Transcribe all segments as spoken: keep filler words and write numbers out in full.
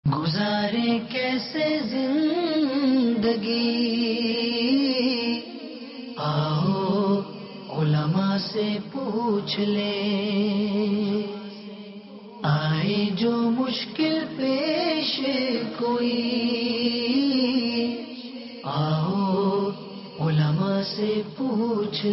گزارے کیسے زندگی، آؤ علماء سے پوچھ لیں، آئے جو مشکل پیش کوئی، آؤ علماء سے پوچھ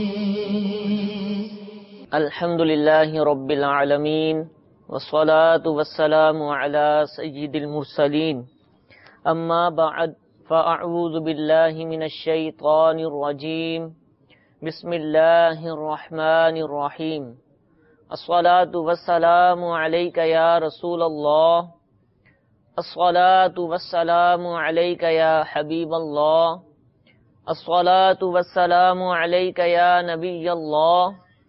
لیں۔ الحمدللہ رب العالمین والصلاة والسلام على سید المرسلین، اما بعد فاعوذ باللہ من الشیطان الرجیم، بسم اللہ الرحمن الرحیم۔ الصلاة والسلام علیک یا رسول اللہ، الصلاة والسلام علیک یا حبیب اللہ، الصلاة والسلام علیک یا نبی اللہ،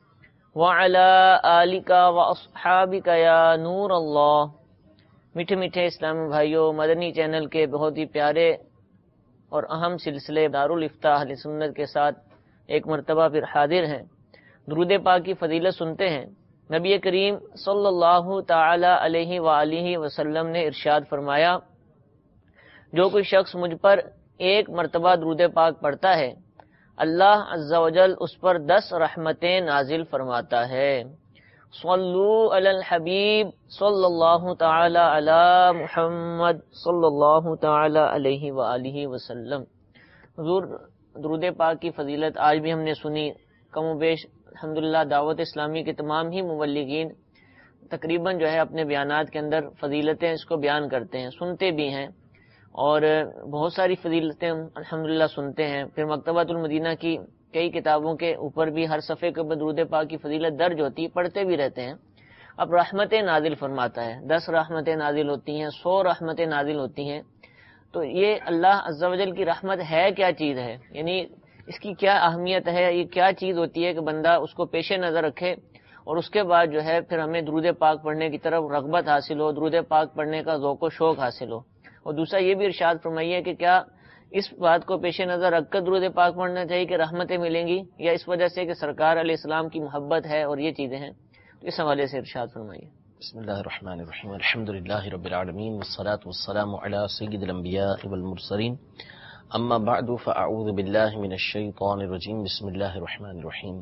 وعلی آلک واصحابک یا نور اللہ۔ میٹھے میٹھے اسلامی بھائیوں، مدنی چینل کے بہت ہی پیارے اور اہم سلسلے دارالافتاء اہل سنت کے ساتھ ایک مرتبہ پھر حاضر ہیں۔ درود پاک کی فضیلت سنتے ہیں۔ نبی کریم صلی اللہ تعالی علیہ وآلہ وسلم نے ارشاد فرمایا، جو کوئی شخص مجھ پر ایک مرتبہ درود پاک پڑھتا ہے، اللہ عز و جل اس پر دس رحمتیں نازل فرماتا ہے۔ صلو علی الحبیب صلی اللہ تعالی علی محمد صلی اللہ تعالی علیہ وآلہ وسلم۔ حضور درود پاک کی فضیلت آج بھی ہم نے سنی، کم و بیش الحمدللہ دعوت اسلامی کے تمام ہی مبلغین تقریباً جو ہے اپنے بیانات کے اندر فضیلتیں اس کو بیان کرتے ہیں، سنتے بھی ہیں، اور بہت ساری فضیلتیں ہم الحمدللہ سنتے ہیں۔ پھر مکتبۃ المدینہ کی کئی کتابوں کے اوپر بھی ہر صفحے کے اوپر درود پاک کی فضیلت درج ہوتی ہے، پڑھتے بھی رہتے ہیں۔ اب رحمتیں نازل فرماتا ہے، دس رحمتیں نازل ہوتی ہیں، سو رحمتیں نازل ہوتی ہیں۔ تو یہ اللہ عز و جل کی رحمت ہے کیا چیز ہے، یعنی اس کی کیا اہمیت ہے، یہ کیا چیز ہوتی ہے کہ بندہ اس کو پیش نظر رکھے اور اس کے بعد جو ہے پھر ہمیں درود پاک پڑھنے کی طرف رغبت حاصل ہو، درود پاک پڑھنے کا ذوق و شوق حاصل ہو۔ اور دوسرا یہ بھی ارشاد فرمائیے کہ کیا اس بات کو پیش نظر رکھ کر درود پاک پڑھنا چاہیے کہ رحمتیں ملیں گی، یا اس وجہ سے کہ سرکار علیہ السلام کی محبت ہے اور یہ چیزیں ہیں، اس حوالے سے ارشاد فرمائیے۔ بسم اللہ الرحمن الرحیم، الحمدللہ رب العالمین، والصلاة والسلام علی سید الانبیاء والمرسلین، اما بعد فاعوذ باللہ من الشیطان الرجیم، بسم اللہ الرحمن الرحیم۔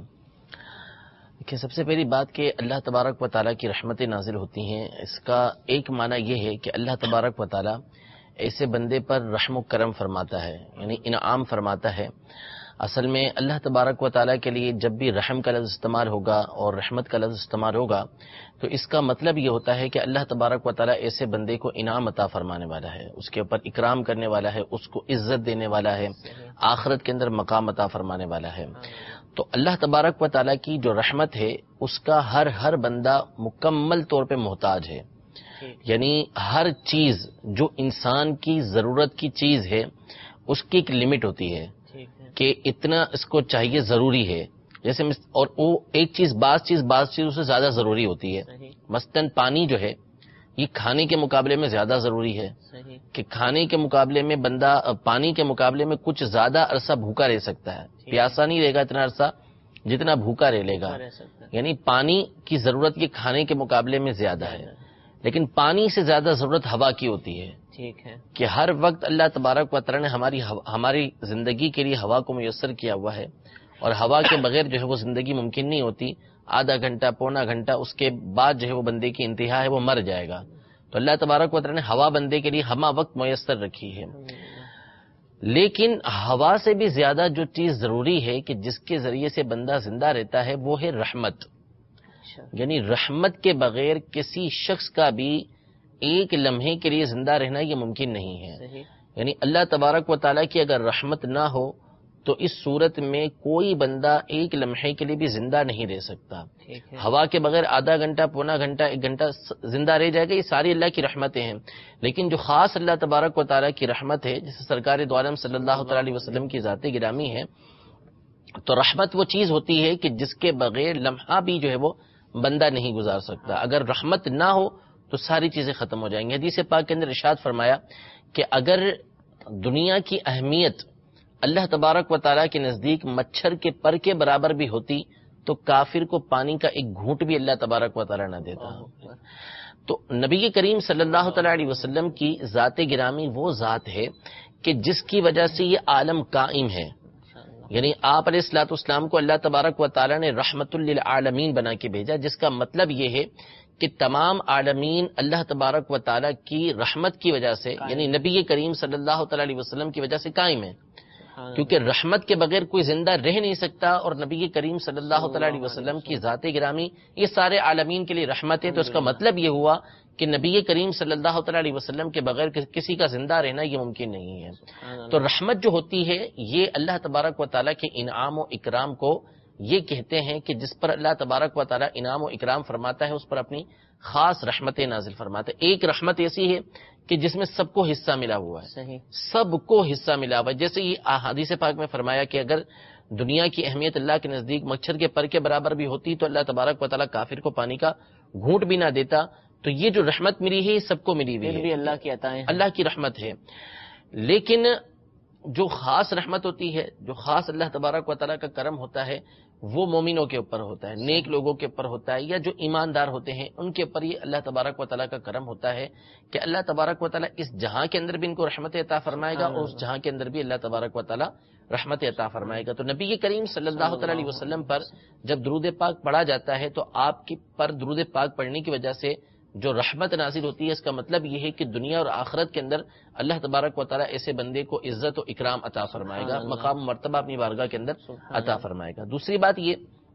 کہ سب سے پہلی بات کہ اللہ تبارک و تعالیٰ کی رحمتیں نازل ہوتی ہیں، اس کا ایک معنی یہ ہے کہ اللہ تبارک و تعالیٰ ایسے بندے پر رحم و کرم فرماتا ہے، یعنی انعام فرماتا ہے۔ اصل میں اللہ تبارک و تعالیٰ کے لیے جب بھی رحم کا لفظ استعمال ہوگا اور رحمت کا لفظ استعمال ہوگا تو اس کا مطلب یہ ہوتا ہے کہ اللہ تبارک و تعالیٰ ایسے بندے کو انعام عطا فرمانے والا ہے، اس کے اوپر اکرام کرنے والا ہے، اس کو عزت دینے والا ہے، آخرت کے اندر مقام عطا فرمانے والا ہے۔ تو اللہ تبارک و تعالیٰ کی جو رحمت ہے اس کا ہر ہر بندہ مکمل طور پہ محتاج ہے، یعنی ہر چیز جو انسان کی ضرورت کی چیز ہے اس کی ایک لمٹ ہوتی ہے کہ اتنا اس کو چاہیے، ضروری ہے، جیسے اور وہ ایک چیز بعض چیز بعض چیزوں سے زیادہ ضروری ہوتی ہے۔ مثلاً پانی جو ہے یہ کھانے کے مقابلے میں زیادہ ضروری ہے، کہ کھانے کے مقابلے میں بندہ پانی کے مقابلے میں کچھ زیادہ عرصہ بھوکا رہ سکتا ہے، پیاسا نہیں رہے گا اتنا عرصہ جتنا بھوکا رہ لے گا، یعنی پانی کی ضرورت یہ کھانے کے مقابلے میں زیادہ ہے۔ لیکن پانی سے زیادہ ضرورت ہوا کی ہوتی ہے، ٹھیک ہے، کہ ہر وقت اللہ تبارک و تعالیٰ نے ہماری ہماری زندگی کے لیے ہوا کو میسر کیا ہوا ہے، اور ہوا کے بغیر جو ہے وہ زندگی ممکن نہیں ہوتی۔ آدھا گھنٹہ پونا گھنٹہ اس کے بعد جو ہے وہ بندے کی انتہا ہے، وہ مر جائے گا۔ تو اللہ تبارک و تعالیٰ نے ہوا بندے کے لیے ہمہ وقت میسر رکھی ہے۔ لیکن ہوا سے بھی زیادہ جو چیز ضروری ہے کہ جس کے ذریعے سے بندہ زندہ رہتا ہے وہ ہے رحمت، یعنی رحمت کے بغیر کسی شخص کا بھی ایک لمحے کے لیے زندہ رہنا یہ ممکن نہیں ہے۔ یعنی اللہ تبارک و تعالیٰ کی اگر رحمت نہ ہو تو اس صورت میں کوئی بندہ ایک لمحے کے لیے بھی زندہ نہیں رہ سکتا۔ ہوا کے بغیر آدھا گھنٹہ پونا گھنٹہ ایک گھنٹہ زندہ رہ جائے گا، یہ ساری اللہ کی رحمتیں ہیں۔ لیکن جو خاص اللہ تبارک و تعالیٰ کی رحمت ہے، جیسے سرکار دو عالم صلی اللہ تعالی علیہ وسلم کی ذات گرامی ہے، تو رحمت وہ چیز ہوتی ہے کہ جس کے بغیر لمحہ بھی جو ہے وہ بندہ نہیں گزار سکتا۔ اگر رحمت نہ ہو تو ساری چیزیں ختم ہو جائیں گی۔ حدیث پاک کے اندر ارشاد فرمایا کہ اگر دنیا کی اہمیت اللہ تبارک و تعالیٰ کے نزدیک مچھر کے پر کے برابر بھی ہوتی تو کافر کو پانی کا ایک گھونٹ بھی اللہ تبارک و تعالی نہ دیتا. تو نبی کریم صلی اللہ تعالی علیہ وسلم کی ذات گرامی وہ ذات ہے کہ جس کی وجہ سے یہ عالم قائم ہے. یعنی آپ علیہ الصلوۃ والسلام کو اللہ تبارک و تعالی نے رحمت للعالمین بنا کے بھیجا، جس کا مطلب یہ ہے کہ تمام عالمین اللہ تبارک و تعالی کی رحمت کی وجہ سے، یعنی نبی کریم صلی اللہ تعالی علیہ وسلم کی وجہ سے قائم ہے. کیونکہ رحمت کے بغیر کوئی زندہ رہ نہیں سکتا، اور نبی کریم صلی اللہ تعالی علیہ وسلم کی ذات گرامی یہ سارے عالمین کے لیے رحمت ہے. تو اس کا مطلب یہ ہوا کہ نبی کریم صلی اللہ تعالی علیہ وسلم کے بغیر کسی کا زندہ رہنا یہ ممکن نہیں ہے. تو رحمت جو ہوتی ہے یہ اللہ تبارک و تعالی کے انعام و اکرام کو یہ کہتے ہیں کہ جس پر اللہ تبارک و تعالی انعام و اکرام فرماتا ہے اس پر اپنی خاص رحمتیں نازل فرماتا ہے. ایک رحمت ایسی ہے کہ جس میں سب کو حصہ ملا ہوا ہے. صحیح. سب کو حصہ ملا ہوا ہے. جیسے یہ حدیث پاک میں فرمایا کہ اگر دنیا کی اہمیت اللہ کے نزدیک مچھر کے پر کے برابر بھی ہوتی تو اللہ تبارک و تعالیٰ کافر کو پانی کا گھونٹ بھی نہ دیتا. تو یہ جو رحمت ملی ہے سب کو ملی ہوئی ہے، اللہ کی عطا ہے، اللہ کی رحمت ہے. لیکن جو خاص رحمت ہوتی ہے، جو خاص اللہ تبارک و تعالیٰ کا کرم ہوتا ہے، وہ مومنوں کے اوپر ہوتا ہے، نیک لوگوں کے اوپر ہوتا ہے، یا جو ایماندار ہوتے ہیں ان کے اوپر یہ اللہ تبارک و تعالیٰ کا کرم ہوتا ہے کہ اللہ تبارک و تعالیٰ اس جہاں کے اندر بھی ان کو رحمت عطا فرمائے گا اور اس جہاں کے اندر بھی اللہ تبارک و تعالیٰ رحمت عطا فرمائے گا. تو نبی کریم صلی اللہ تعالی علیہ وسلم پر جب درود پاک پڑھا جاتا ہے تو آپ کی پر درود پاک پڑھنے کی وجہ سے جو رحمت نازل ہوتی ہے، اس کا مطلب یہ ہے کہ دنیا اور آخرت کے اندر اللہ تبارک و تعالیٰ ایسے بندے کو عزت و اکرام عطا فرمائے گا، مقام و مرتبہ اپنی بارگاہ کے اندر عطا فرمائے گا. دوسری بات یہ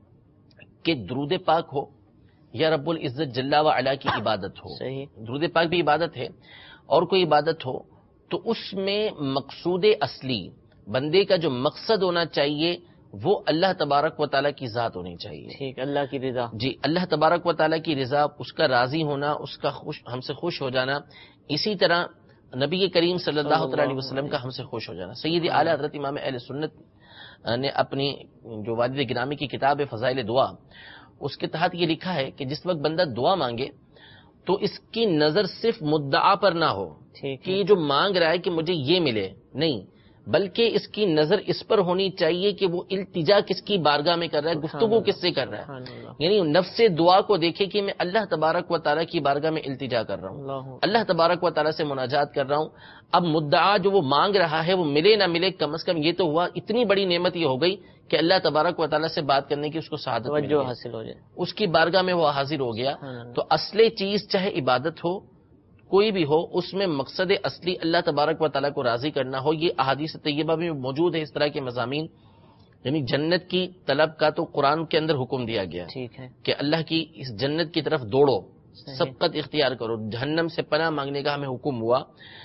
کہ درود پاک ہو یا رب العزت جل و علا کی عبادت ہو. درود پاک بھی عبادت ہے، اور کوئی عبادت ہو تو اس میں مقصود اصلی بندے کا جو مقصد ہونا چاہیے وہ اللہ تبارک و تعالیٰ کی ذات ہونی چاہیے. ٹھیک، اللہ کی رضا. جی، اللہ تبارک و تعالیٰ کی رضا، اس کا راضی ہونا، اس کا خوش ہم سے خوش ہو جانا. اسی طرح نبی کریم صلی اللہ علیہ وسلم کا ہم سے خوش ہو جانا. سید اعلیٰ حضرت امام اہل سنت نے اپنی جو والد گرامی کی کتاب ہے فضائل دعا، اس کے تحت یہ لکھا ہے کہ جس وقت بندہ دعا مانگے تو اس کی نظر صرف مدعا پر نہ ہو کہ یہ جو مانگ رہا ہے کہ مجھے یہ ملے، نہیں، بلکہ اس کی نظر اس پر ہونی چاہیے کہ وہ التجا کس کی بارگاہ میں کر رہا ہے، گفتگو کس سے کر رہا ہے. یعنی نفس دعا کو دیکھے کہ میں اللہ تبارک و تعالیٰ کی بارگاہ میں التجا کر رہا ہوں، اللہ تبارک و تعالیٰ سے مناجات کر رہا ہوں. اب مدعا جو وہ مانگ رہا ہے وہ ملے نہ ملے، کم از کم یہ تو ہوا، اتنی بڑی نعمت یہ ہو گئی کہ اللہ تبارک و تعالیٰ سے بات کرنے کی اس کو سعادت حاصل ہو جائے، اس کی بارگاہ میں وہ حاضر ہو گیا. تو اصل چیز چاہے عبادت ہو کوئی بھی ہو، اس میں مقصد اصلی اللہ تبارک و تعالیٰ کو راضی کرنا ہو. یہ احادیث طیبہ میں موجود ہے اس طرح کے مضامین. یعنی جنت کی طلب کا تو قرآن کے اندر حکم دیا گیا ٹھیک ہے کہ اللہ کی اس جنت کی طرف دوڑو، سبقت اختیار کرو. جہنم سے پناہ مانگنے کا ہمیں حکم ہوا،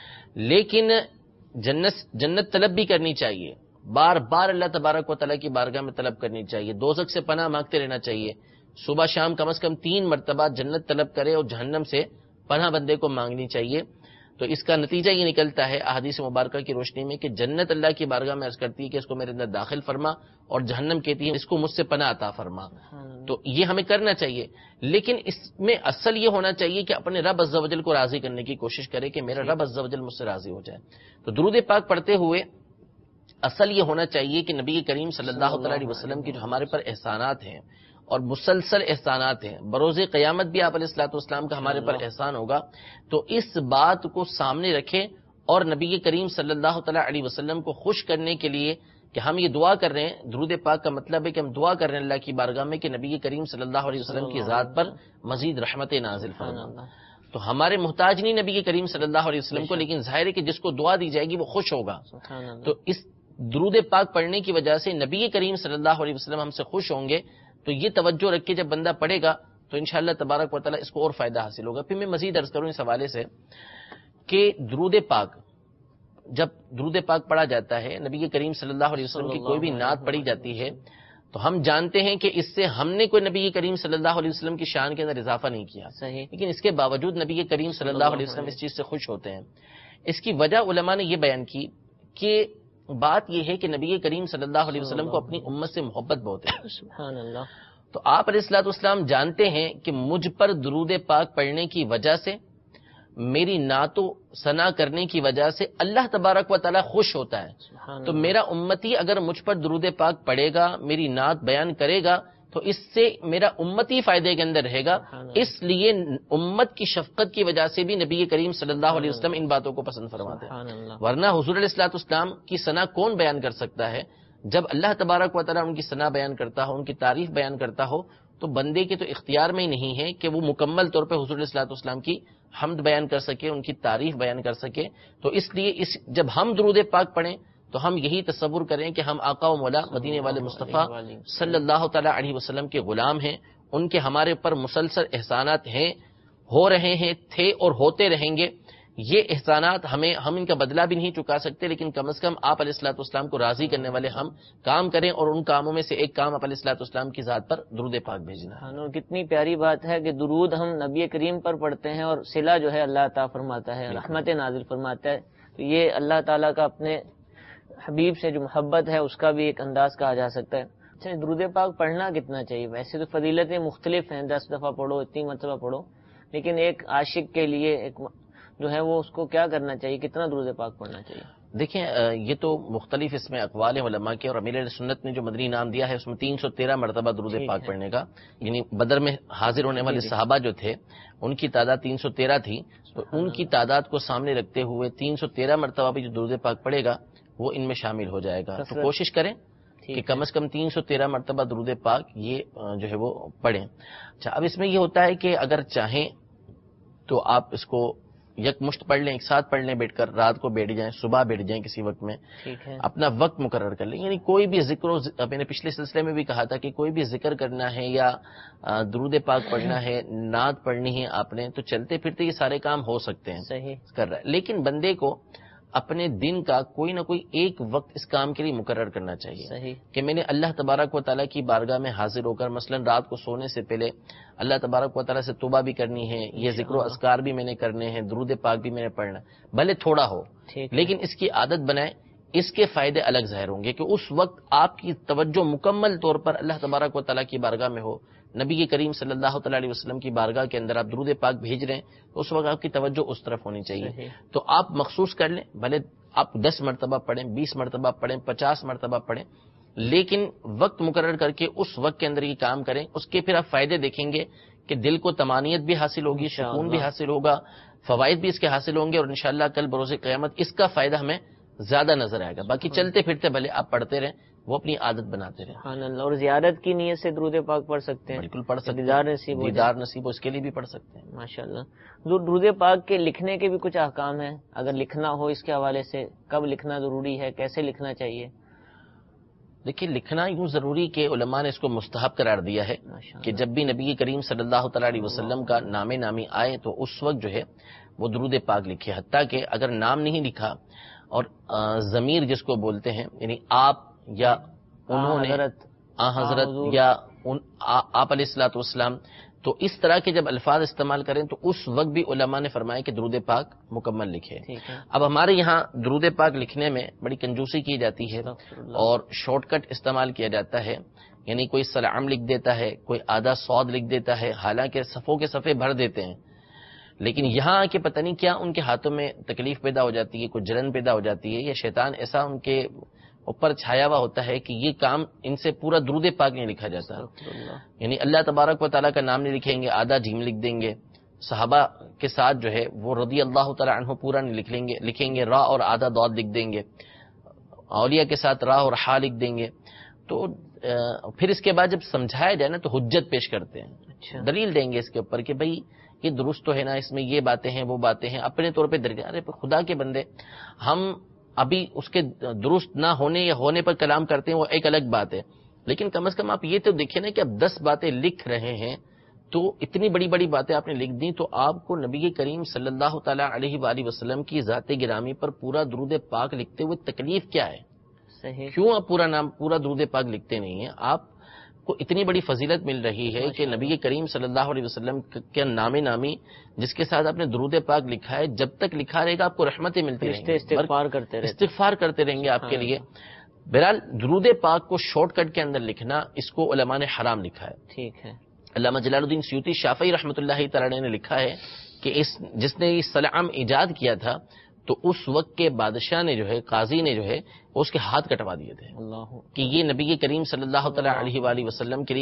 لیکن جنت جنت طلب بھی کرنی چاہیے، بار بار اللہ تبارک و تعالیٰ کی بارگاہ میں طلب کرنی چاہیے. دوزخ سے پناہ مانگتے رہنا چاہیے، صبح شام کم از کم تین مرتبہ جنت طلب کرے اور جہنم سے پناہ بندے کو مانگنی چاہیے. تو اس کا نتیجہ یہ نکلتا ہے احادیث مبارکہ کی روشنی میں کہ جنت اللہ کی بارگاہ میں عرض کرتی ہے کہ اس کو میرے اندر داخل فرما، اور جہنم کہتی ہے اس کو مجھ سے پناہ عطا فرما. تو یہ ہمیں کرنا چاہیے، لیکن اس میں اصل یہ ہونا چاہیے کہ اپنے رب عز و جل کو راضی کرنے کی کوشش کرے کہ میرا رب عز و جل مجھ سے راضی ہو جائے. تو درود پاک پڑھتے ہوئے اصل یہ ہونا چاہیے کہ نبی کریم صلی اللہ علیہ وسلم کی جو ہمارے پر احسانات ہیں اور مسلسل احسانات ہیں، بروز قیامت بھی آپ علیہ الصلوۃ والسلام کا ہمارے پر احسان ہوگا، تو اس بات کو سامنے رکھیں اور نبی کریم صلی اللہ تعالی علیہ وسلم کو خوش کرنے کے لیے کہ ہم یہ دعا کر رہے ہیں. درود پاک کا مطلب ہے کہ ہم دعا کر رہے ہیں اللہ کی بارگاہ میں کہ نبی کریم صلی اللہ علیہ وسلم کی ذات پر مزید رحمت نازل فرما. تو ہمارے محتاج نہیں نبی کریم صلی اللہ علیہ وسلم کو، لیکن ظاہر ہے کہ جس کو دعا دی جائے گی وہ خوش ہوگا. تو اس درود پاک پڑھنے کی وجہ سے نبی کریم صلی اللہ علیہ وسلم ہم سے خوش ہوں گے. تو یہ توجہ رکھ کے جب بندہ پڑھے گا تو انشاءاللہ تبارک و تعالیٰ اس کو اور فائدہ حاصل ہوگا. پھر میں مزید عرض کروں اس حوالے سے کہ درود پاک، جب درود پاک پڑھا جاتا ہے، نبی کریم صلی اللہ علیہ وسلم کی کوئی بھی نعت پڑھی جاتی ہے، تو ہم جانتے ہیں کہ اس سے ہم نے کوئی نبی کریم صلی اللہ علیہ وسلم کی شان کے اندر اضافہ نہیں کیا، لیکن اس کے باوجود نبی کریم صلی اللہ علیہ وسلم اس چیز سے خوش ہوتے ہیں. اس کی وجہ علماء نے یہ بیان کی کہ بات یہ ہے کہ نبی کریم صلی اللہ علیہ وسلم کو اپنی امت سے محبت بہت ہے. سبحان اللہ. تو آپ علیہ الصلوۃ والسلام جانتے ہیں کہ مجھ پر درود پاک پڑھنے کی وجہ سے، میری نعت و ثنا کرنے کی وجہ سے اللہ تبارک و تعالیٰ خوش ہوتا ہے. تو میرا امتی اگر مجھ پر درود پاک پڑھے گا، میری نعت بیان کرے گا، تو اس سے میرا امتی فائدے کے اندر رہے گا. اس لیے امت کی شفقت کی وجہ سے بھی نبی کریم صلی اللہ علیہ وسلم ان باتوں کو پسند فرماتے ہیں. ورنہ حضور علیہ الصلوۃ والسلام کی ثنا کون بیان کر سکتا ہے؟ جب اللہ تبارک و تعالیٰ ان کی ثنا بیان کرتا ہو، ان کی تعریف بیان کرتا ہو، تو بندے کے تو اختیار میں ہی نہیں ہے کہ وہ مکمل طور پہ حضور علیہ الصلوۃ والسلام کی حمد بیان کر سکے، ان کی تعریف بیان کر سکے. تو اس لیے اس جب ہم درود پاک پڑھیں تو ہم یہی تصور کریں کہ ہم آقا و مولا مدینے والے مصطفیٰ صلی اللہ تعالی علیہ وسلم کے غلام ہیں، ان کے ہمارے اوپر مسلسل احسانات ہیں، ہو رہے ہیں، تھے اور ہوتے رہیں گے. یہ احسانات ہمیں ہم ان کا بدلہ بھی نہیں چکا سکتے، لیکن کم از کم آپ علیہ الصلوۃ والسلام کو راضی کرنے والے ہم کام کریں، اور ان کاموں میں سے ایک کام آپ علیہ الصلوۃ والسلام کی ذات پر درود پاک بھیجنا. ہاں، کتنی پیاری بات ہے کہ درود ہم نبی کریم پر پڑھتے ہیں اور صلہ جو ہے اللہ عطا فرماتا ہے، رحمت نازل فرماتا ہے. تو یہ اللہ تعالیٰ کا اپنے حبیب سے جو محبت ہے اس کا بھی ایک انداز کہا جا سکتا ہے. اچھا، درود پاک پڑھنا کتنا چاہیے؟ ویسے تو فضیلتیں مختلف ہیں، دس دفعہ پڑھو، اتنی مرتبہ پڑھو، لیکن ایک عاشق کے لیے ایک جو ہے وہ اس کو کیا کرنا چاہیے، کتنا درود پاک پڑھنا چاہیے؟ دیکھیں یہ تو مختلف اس میں اقوال علماء کے، اور امیر اہل سنت نے جو مدنی انعام دیا ہے اس میں تین سو تیرہ مرتبہ درود پاک پڑھنے کا، یعنی بدر میں حاضر ہونے والے صحابہ جو تھے ان کی تعداد تین سو تیرہ تھی، تو ان کی تعداد کو سامنے رکھتے ہوئے تین سو تیرہ مرتبہ بھی جو درود پاک پڑھے گا وہ ان میں شامل ہو جائے گا. تو کوشش کریں کہ کم از کم تین سو تیرہ مرتبہ درود پاک یہ جو ہے وہ پڑھیں. اچھا، اب اس میں یہ ہوتا ہے کہ اگر چاہیں تو آپ اس کو یک مشت پڑھ لیں، ایک ساتھ پڑھ لیں بیٹھ کر، رات کو بیٹھ جائیں، صبح بیٹھ جائیں کسی وقت میں، اپنا وقت مقرر کر لیں. یعنی کوئی بھی ذکر و میں نے پچھلے سلسلے میں بھی کہا تھا کہ کوئی بھی ذکر کرنا ہے یا درود پاک پڑھنا ہے، نعت پڑھنی ہے آپ نے، تو چلتے پھرتے یہ سارے کام ہو سکتے ہیں، صحیح کر رہا ہے. لیکن بندے کو اپنے دن کا کوئی نہ کوئی ایک وقت اس کام کے لیے مقرر کرنا چاہیے. صحیح کہ میں نے اللہ تبارک و تعالیٰ کی بارگاہ میں حاضر ہو کر مثلا رات کو سونے سے پہلے اللہ تبارک و تعالیٰ سے توبہ بھی کرنی ہے، یہ ذکر و اذکار بھی میں نے کرنے ہیں، درود پاک بھی میں نے پڑھنا، بھلے تھوڑا ہو لیکن اس کی عادت بنائیں. اس کے فائدے الگ ظاہر ہوں گے کہ اس وقت آپ کی توجہ مکمل طور پر اللہ تبارک و تعالیٰ کی بارگاہ میں ہو. نبی کریم صلی اللہ تعالی علیہ وسلم کی بارگاہ کے اندر آپ درود پاک بھیج رہے ہیں تو اس وقت آپ کی توجہ اس طرف ہونی چاہیے. تو آپ مخصوص کر لیں، بھلے آپ دس مرتبہ پڑھیں، بیس مرتبہ پڑھیں، پچاس مرتبہ پڑھیں، لیکن وقت مقرر کر کے اس وقت کے اندر یہ کام کریں. اس کے پھر آپ فائدے دیکھیں گے کہ دل کو طمانینت بھی حاصل ہوگی، سکون بھی حاصل ہوگا، فوائد بھی اس کے حاصل ہوں گے، اور انشاءاللہ کل بروز قیامت اس کا فائدہ ہمیں زیادہ نظر آئے گا. باقی چلتے پھرتے بھلے آپ پڑھتے رہیں، وہ اپنی عادت بناتے رہیں. سبحان اللہ. اور زیارت کی نیت سے درود پاک پڑھ سکتے ہیں، بالکل پڑھ سکتے ہیں، دیدار نصیب ہو دیدار نصیب ہو اس کے لیے بھی پڑھ سکتے ہیں. ماشاءاللہ. درود پاک کے لکھنے کے بھی کچھ احکام ہیں، اگر لکھنا ہو اس کے حوالے سے کب لکھنا ضروری ہے، کیسے لکھنا چاہیے؟ دیکھیے، لکھنا یوں ضروری کہ علماء نے اس کو مستحب قرار دیا ہے کہ جب بھی نبی کریم صلی اللہ تعالی علیہ وسلم کا نام نامی آئے تو اس وقت جو ہے وہ درود پاک لکھے. حتیٰ کہ اگر نام نہیں لکھا اور ضمیر جس کو بولتے ہیں، یعنی آپ یا انہوں نے، آ حضرت یا آپ علیہ الصلوۃ والسلام، تو اس طرح کے جب الفاظ استعمال کریں تو اس وقت بھی علماء نے فرمایا کہ درود پاک مکمل لکھے. اب ہمارے یہاں درود پاک لکھنے میں بڑی کنجوسی کی جاتی ہے اور شارٹ کٹ استعمال کیا جاتا ہے. یعنی کوئی سلام لکھ دیتا ہے، کوئی آدھا سود لکھ دیتا ہے، حالانکہ صفوں کے صفحے بھر دیتے ہیں، لیکن یہاں آ کے پتہ نہیں کیا ان کے ہاتھوں میں تکلیف پیدا ہو جاتی ہے، کوئی جلن پیدا ہو جاتی ہے، یا شیطان ایسا ان کے اوپر چھایا ہوا ہوتا ہے کہ یہ کام ان سے پورا درود پاک نہیں لکھا جاتا. یعنی اللہ تبارک و تعالیٰ کا نام نہیں لکھیں گے، آدھا جیم لکھ دیں گے. صحابہ کے ساتھ جو ہے وہ رضی اللہ تعالیٰ عنہ پورا نہیں لکھ لیں گے، لکھیں گے را اور آدھا دود لکھ دیں گے. اولیاء کے ساتھ را اور ہا لکھ دیں گے. تو پھر اس کے بعد جب سمجھایا جائے نا تو حجت پیش کرتے ہیں، دلیل دیں گے اس کے اوپر کہ بھائی یہ درست تو ہے نا، اس میں یہ باتیں ہیں وہ باتیں ہیں، اپنے طور پہ درجہ. ارے خدا کے بندے، ہم ابھی اس کے درست نہ ہونے یا ہونے پر کلام کرتے ہیں وہ ایک الگ بات ہے، لیکن کم از کم آپ یہ تو دیکھیں نا کہ اب دس باتیں لکھ رہے ہیں تو اتنی بڑی بڑی باتیں آپ نے لکھ دی، تو آپ کو نبی کریم صلی اللہ تعالی علیہ وآلہ وسلم کی ذات گرامی پر پورا درود پاک لکھتے ہوئے تکلیف کیا ہے؟ صحیح. کیوں آپ پورا نام پورا درود پاک لکھتے نہیں ہیں؟ آپ کو اتنی بڑی فضیلت مل رہی ہے کہ نبی کریم صلی اللہ علیہ وسلم کے نام نامی جس کے ساتھ آپ نے درود پاک لکھا ہے، جب تک لکھا رہے گا آپ کو رحمتیں ملتی رہیں گی، استغفار کرتے رہتے استغفار کرتے رہیں گے آپ کے لیے. بہرحال درود پاک کو شارٹ کٹ کے اندر لکھنا اس کو علماء نے حرام لکھا ہے. ٹھیک ہے. علامہ جلال الدین سیوطی شافعی رحمۃ اللہ تعالی نے لکھا ہے کہ اس جس نے یہ سلام ایجاد کیا تھا تو اس وقت کے بادشاہ نے جو ہے، قاضی نے جو ہے اس کے ہاتھ کٹوا دیے تھے، اللہ کہ یہ نبی کریم صلی اللہ تعالی علیہ وآلہ وسلم کے لیے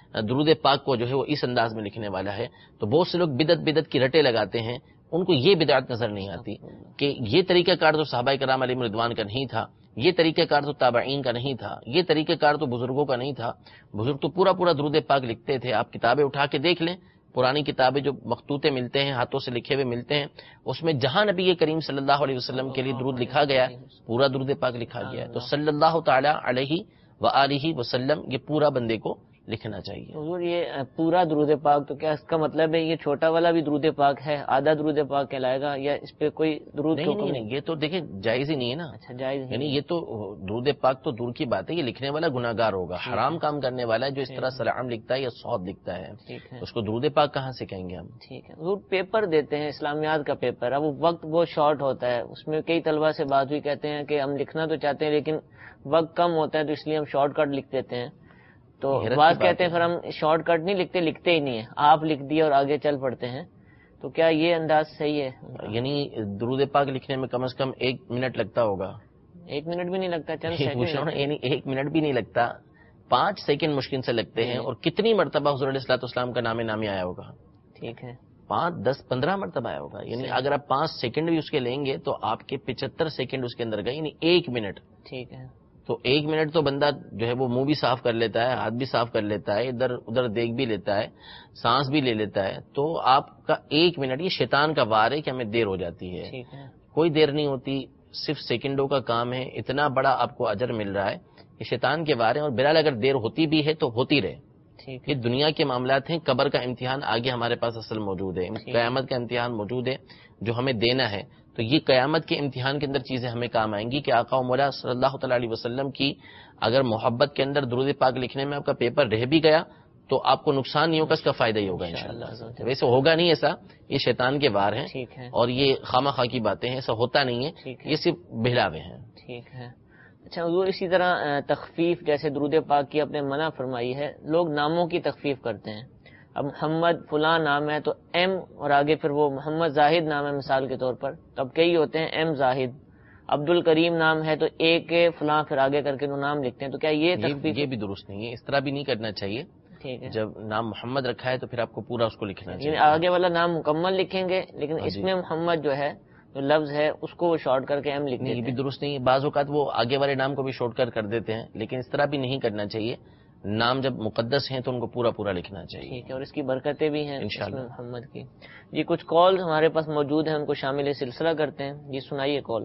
درود پاک کو جو ہے وہ اس انداز میں لکھنے والا ہے. تو بہت سے لوگ بدعت بدعت کی رٹے لگاتے ہیں, ان کو یہ بدعت نظر نہیں آتی کہ یہ طریقہ کار تو صحابہ کرام علیہم رضوان کا نہیں تھا, یہ طریقہ کار تو تابعین کا نہیں تھا, یہ طریقہ کار تو بزرگوں کا نہیں تھا. بزرگ تو پورا پورا درود پاک لکھتے تھے. آپ کتابیں اٹھا کے دیکھ لیں, پرانی کتابیں جو مخطوطے ملتے ہیں, ہاتھوں سے لکھے ہوئے ملتے ہیں, اس میں جہاں نبی کریم صلی اللہ علیہ وسلم کے لیے درود لکھا گیا ہے پورا درود پاک لکھا گیا ہے. تو صلی اللہ تعالی علیہ وآلہ وسلم یہ پورا بندے کو لکھنا چاہیے. حضور یہ پورا درود پاک تو کیا اس کا مطلب ہے یہ چھوٹا والا بھی درود پاک ہے, آدھا درود پاک کہلائے گا, یا اس پہ کوئی درود نہیں نہیں نہیں یہ تو دیکھیں جائز ہی نہیں ہے نا. اچھا جائز, یعنی یہ تو درود پاک تو دور کی بات ہے, یہ لکھنے والا گناہگار ہوگا, حرام کام کرنے والا ہے جو اس طرح سلام لکھتا ہے یا صوت لکھتا ہے, اس کو درود پاک کہاں سے کہیں گے ہم. ٹھیک ہے. حضور پیپر دیتے ہیں اسلامیات کا پیپر, اب وہ وقت بہت شارٹ ہوتا ہے, اس میں کئی طلبہ سے بات ہوئی, کہتے ہیں کہ ہم لکھنا تو چاہتے ہیں لیکن وقت کم ہوتا ہے تو اس لیے ہم شارٹ کٹ لکھ دیتے ہیں. تو بات کہتے ہیں پھر ہم شارٹ کٹ نہیں لکھتے, لکھتے ہی نہیں ہیں, آپ لکھ دیے اور آگے چل پڑتے ہیں. تو کیا یہ انداز صحیح ہے؟ یعنی درود پاک لکھنے میں کم از کم ایک منٹ لگتا ہوگا. ایک منٹ بھی نہیں لگتا, چند سیکنڈ. یعنی ایک منٹ بھی نہیں لگتا, پانچ سیکنڈ مشکل سے لگتے ہیں. اور کتنی مرتبہ حضور علیہ الصلوۃ والسلام کا نام نامی آیا ہوگا. ٹھیک ہے, پانچ دس پندرہ مرتبہ آیا ہوگا. یعنی اگر آپ پانچ سیکنڈ بھی اس کے لیں گے تو آپ کے پچہتر سیکنڈ اس کے اندر گئے, یعنی ایک منٹ. ٹھیک ہے. تو ایک منٹ تو بندہ جو ہے وہ منہ بھی صاف کر لیتا ہے, ہاتھ بھی صاف کر لیتا ہے, ادھر ادھر دیکھ بھی لیتا ہے, سانس بھی لے لیتا ہے. تو آپ کا ایک منٹ یہ شیطان کا وار ہے کہ ہمیں دیر ہو جاتی ہے. کوئی دیر نہیں ہوتی, صرف سیکنڈوں کا کام ہے. اتنا بڑا آپ کو اجر مل رہا ہے, یہ شیطان کے وار ہیں. اور بہرحال اگر دیر ہوتی بھی ہے تو ہوتی رہے. یہ دنیا کے معاملات ہیں, قبر کا امتحان آگے ہمارے پاس اصل موجود ہے, قیامت کا امتحان موجود ہے جو ہمیں دینا ہے. تو یہ قیامت کے امتحان کے اندر چیزیں ہمیں کام آئیں گی کہ آقا و مولا صلی اللہ تعالی علیہ وسلم کی اگر محبت کے اندر درود پاک لکھنے میں آپ کا پیپر رہ بھی گیا تو آپ کو نقصان نہیں ہوگا, اس کا فائدہ ہی ہوگا انشاءاللہ. ویسے ہوگا نہیں ایسا, یہ شیطان کے وار ہیں اور یہ خواہ خواہ کی باتیں ہیں, ایسا ہوتا نہیں ہے, یہ صرف بہلاوے ہیں. ٹھیک ہے. اچھا حضور, اسی طرح تخفیف جیسے درود پاک کی اپنے منع فرمائی ہے, لوگ ناموں کی تخفیف کرتے ہیں. اب محمد فلاں نام ہے تو ایم اور آگے پھر وہ محمد زاہد نام ہے مثال کے طور پر, تو اب کئی ہوتے ہیں ایم زاہد. عبد الکریم نام ہے تو اے کے فلاں پھر آگے کر کے وہ نام لکھتے ہیں. تو کیا یہ تخفیف؟ یہ بھی درست نہیں ہے, اس طرح بھی نہیں کرنا چاہیے. ٹھیک ہے. جب نام محمد رکھا ہے تو پھر آپ کو پورا اس کو لکھنا چاہیے. آگے والا نام مکمل لکھیں گے لیکن اس میں محمد جو ہے جو لفظ ہے اس کو وہ شارٹ کر کے ایم لکھ دیتے ہیں. یہ بھی درست نہیں ہے. بعض اوقات وہ آگے والے نام کو بھی شارٹ کٹ کر دیتے ہیں, لیکن اس طرح بھی نہیں کرنا چاہیے. نام جب مقدس ہیں تو ان کو پورا پورا لکھنا چاہیے. ٹھیک ہے. اور اس کی برکتیں بھی ہیں انشاءاللہ محمد کی. جی کچھ کال ہمارے پاس موجود ہیں, ان کو شامل سلسلہ کرتے ہیں. جی سنائیے کال.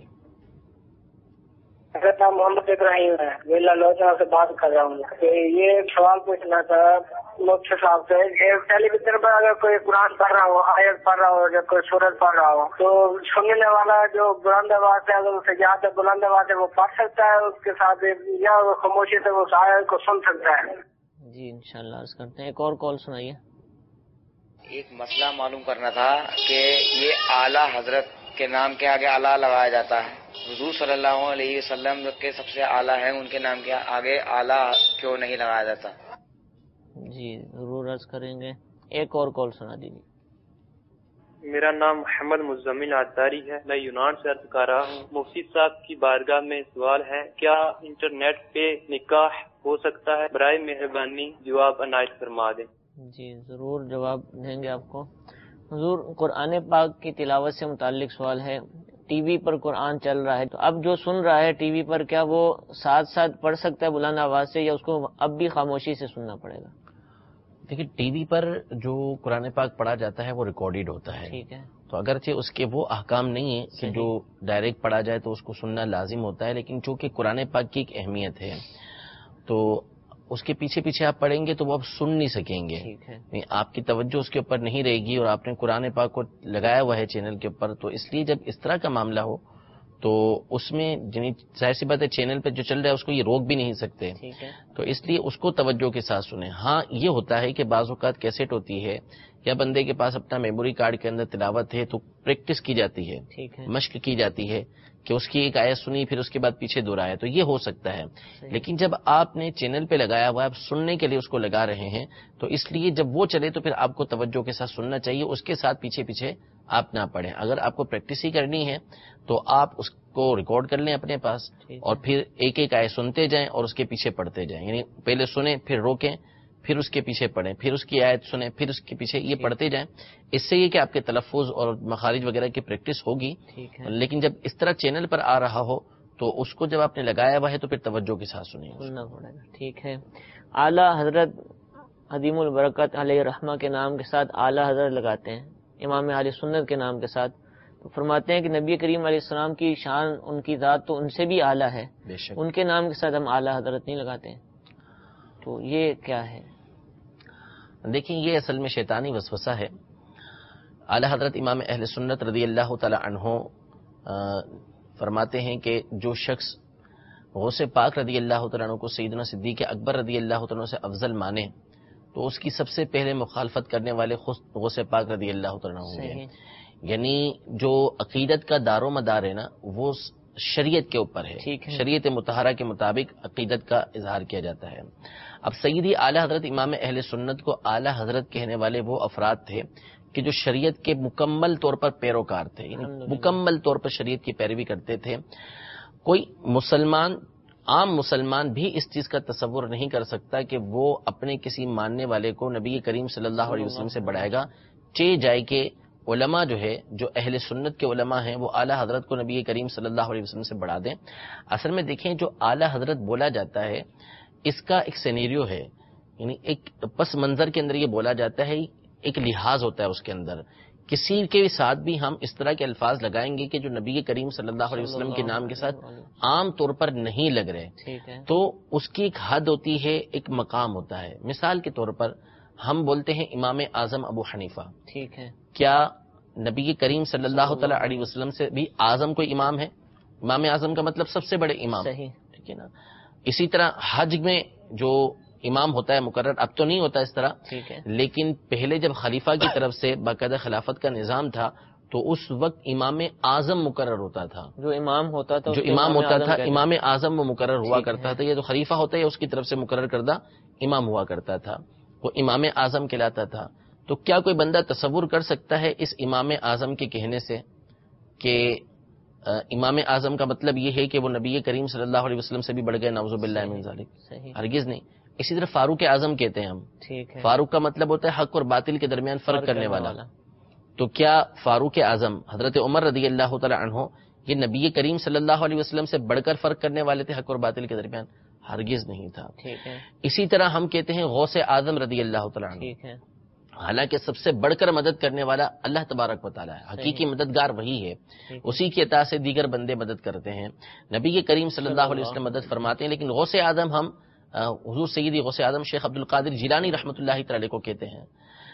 میرا نام محمد ابراہیم ہے, میں لالوچنا سے بات کر رہا ہوں. یہ سوال پوچھنا تھا مفتی صاحب سے, ٹیلی ویژن پر اگر کوئی قرآن پڑھ رہا ہو, آیت پڑھ رہا ہو یا کوئی سورت پڑھ رہا ہو تو سننے والا جو بلند آواز ہے اگر اسے یاد ہے بلند آواز ہے وہ پڑھ سکتا ہے اس کے ساتھ, یا وہ خاموشی سے اس آیت کو سن سکتا ہے؟ جی انشاءاللہ عرض کرتے ہیں. ایک اور کال سنائیے. ایک مسئلہ معلوم کرنا تھا کہ یہ اعلیٰ حضرت کے نام کے آگے اعلیٰ لگایا جاتا ہے. حضور صلی اللہ علیہ وسلم کے سب سے اعلیٰ ہیں, ان کے نام کے آگے اعلیٰ کیوں نہیں لگایا جاتا؟ جی ضرور عرض کریں گے. ایک اور کال سنا دیجیے. میرا نام محمد مزمل عطاری ہے, میں یونان سے عرض کر رہا ہوں. مفتی صاحب کی بارگاہ میں سوال ہے, کیا انٹرنیٹ پہ نکاح ہو سکتا ہے؟ برائے مہربانی جواب عنایت فرما دیں. جی ضرور جواب دیں گے آپ کو. حضور قرآن پاک کی تلاوت سے متعلق سوال ہے. ٹی وی پر قرآن چل رہا ہے تو اب جو سن رہا ہے ٹی وی پر, کیا وہ ساتھ ساتھ پڑھ سکتا ہے بلند آواز سے, یا اس کو اب بھی خاموشی سے سننا پڑے گا؟ دیکھیے ٹی وی پر جو قرآن پاک پڑھا جاتا ہے وہ ریکارڈیڈ ہوتا ہے. ٹھیک ہے. تو اگرچہ اس کے وہ احکام نہیں ہے کہ جو ڈائریکٹ پڑھا جائے تو اس کو سننا لازم ہوتا ہے, لیکن چونکہ قرآن پاک کی ایک اہمیت ہے تو اس کے پیچھے پیچھے آپ پڑھیں گے تو وہ آپ سن نہیں سکیں گے. آپ کی توجہ اس کے اوپر نہیں رہے گی, اور آپ نے قرآن پاک کو لگایا ہوا ہے چینل کے اوپر, تو اس لیے جب اس طرح کا معاملہ ہو تو اس میں ظاہر سی بات ہے چینل پہ جو چل رہا ہے اس کو یہ روک بھی نہیں سکتے, تو اس لیے اس کو توجہ کے ساتھ سنیں. ہاں یہ ہوتا ہے کہ بعض اوقات کیسٹ ہوتی ہے یا بندے کے پاس اپنا میموری کارڈ کے اندر تلاوت ہے تو پریکٹس کی جاتی ہے, مشق کی جاتی ہے کہ اس کی ایک آیت سنی پھر اس کے بعد پیچھے دہرایا, تو یہ ہو سکتا ہے. لیکن جب آپ نے چینل پہ لگایا ہوا ہے, آپ سننے کے لیے اس کو لگا رہے ہیں, تو اس لیے جب وہ چلے تو پھر آپ کو توجہ کے ساتھ سننا چاہیے, اس کے ساتھ پیچھے پیچھے آپ نہ پڑھیں. اگر آپ کو پریکٹس ہی کرنی ہے تو آپ اس کو ریکارڈ کر لیں اپنے پاس اور پھر ایک ایک آیت سنتے جائیں اور اس کے پیچھے پڑھتے جائیں. یعنی پہلے سنیں پھر روکیں پھر اس کے پیچھے پڑھیں، پھر اس کی آیت سنیں، پھر اس کے پیچھے یہ پڑھتے جائیں. اس سے یہ کہ آپ کے تلفظ اور مخارج وغیرہ کی پریکٹس ہوگی. لیکن جب اس طرح چینل پر آ رہا ہو تو اس کو جب آپ نے لگایا ہوا ہے تو پھر توجہ کے ساتھ سنیں. سننا پڑے گا. ٹھیک ہے. اعلیٰ حضرت عظیم البرکت علیہ رحمہ کے نام کے ساتھ اعلیٰ حضرت لگاتے ہیں امام اہل سنت کے نام کے ساتھ، تو فرماتے ہیں کہ نبی کریم علیہ السلام کی شان، ان کی ذات تو ان سے بھی اعلیٰ ہے، بے شک ان کے نام کے ساتھ ہم اعلیٰ حضرت نہیں لگاتے ہیں. تو یہ کیا ہے؟ دیکھیں یہ اصل میں شیطانی وسوسہ ہے. اعلیٰ حضرت امام اہل سنت رضی اللہ تعالی عنہ فرماتے ہیں کہ جو شخص غوث پاک رضی اللہ تعالیٰ عنہ کو سیدنا صدیق اکبر رضی اللہ تعالیٰ عنہ سے افضل مانے تو اس کی سب سے پہلے مخالفت کرنے والے خود غوث پاک رضی اللہ تعالیٰ عنہ ہوں گے. یعنی جو عقیدت کا دار و مدار ہے نا وہ شریعت کے اوپر ہے، شریعت مطہرہ کے مطابق عقیدت کا اظہار کیا جاتا ہے. اب سیدی اعلیٰ حضرت امام اہل سنت کو اعلیٰ حضرت کہنے والے وہ افراد تھے کہ جو شریعت کے مکمل طور پر پیروکار تھے، یعنی مکمل طور پر شریعت کی پیروی کرتے تھے. کوئی مسلمان، عام مسلمان بھی اس چیز کا تصور نہیں کر سکتا کہ وہ اپنے کسی ماننے والے کو نبی کریم صلی اللہ علیہ وسلم سے بڑھائے گا. چہ جائے کہ علماء جو ہے، جو اہل سنت کے علماء ہیں، وہ اعلیٰ حضرت کو نبی کریم صلی اللہ علیہ وسلم سے بڑھا دیں. اصل میں دیکھیں جو اعلیٰ حضرت بولا جاتا ہے اس کا ایک سینیریو ہے، یعنی ایک پس منظر کے اندر یہ بولا جاتا ہے، ایک لحاظ ہوتا ہے اس کے اندر. کسی کے ساتھ بھی ہم اس طرح کے الفاظ لگائیں گے کہ جو نبی کریم صلی اللہ علیہ وسلم کے نام کے ساتھ عام طور پر نہیں لگ رہے، تو اس کی ایک حد ہوتی ہے، ایک مقام ہوتا ہے. مثال کے طور پر ہم بولتے ہیں امام اعظم ابو حنیفہ، ٹھیک ہے، کیا نبی کریم صلی اللہ تعالی علیہ وسلم سے بھی اعظم کوئی امام ہے؟ امام اعظم کا مطلب سب سے بڑے امام، صحیح، ٹھیک ہے نا. اسی طرح حج میں جو امام ہوتا ہے مقرر، اب تو نہیں ہوتا اس طرح، ٹھیک ہے، لیکن پہلے جب خلیفہ کی طرف سے باقاعدہ خلافت کا نظام تھا تو اس وقت امام اعظم مقرر ہوتا تھا. جو امام ہوتا تھا جو امام ہوتا تھا امام اعظم وہ مقرر ہوا کرتا تھا. یہ جو خلیفہ ہوتا ہے اس کی طرف سے مقرر کردہ امام ہوا کرتا تھا، وہ امام اعظم کہلاتا تھا. تو کیا کوئی بندہ تصور کر سکتا ہے اس امام اعظم کے کہنے سے کہ امام اعظم کا مطلب یہ ہے کہ وہ نبی کریم صلی اللہ علیہ وسلم سے بھی بڑھ گئے؟ نعوذ باللہ من ذالک، ہرگز نہیں. اسی طرح فاروق اعظم کہتے ہیں ہم، ٹھیک ہے، فاروق کا مطلب ہوتا ہے حق اور باطل کے درمیان فرق کرنے والا. تو کیا فاروق اعظم حضرت عمر رضی اللہ تعالی عنہ یہ نبی کریم صلی اللہ علیہ وسلم سے بڑھ کر فرق کرنے والے تھے حق اور باطل کے درمیان؟ ہرگز نہیں تھا. ٹھیک ہے. اسی طرح ہم کہتے ہیں غوث اعظم رضی اللہ تعالی عنہ، ٹھیک ہے، حالانکہ سب سے بڑھ کر مدد کرنے والا اللہ تبارک و تعالی ہے، حقیقی مددگار وہی ہے، اسی کی عطا سے دیگر بندے مدد کرتے ہیں. نبی کریم صلی اللہ علیہ وسلم مدد فرماتے ہیں. لیکن غوث اعظم ہم حضور سیدی غوث اعظم شیخ عبد القادر جیلانی رحمۃ اللہ تعالی کو کہتے ہیں.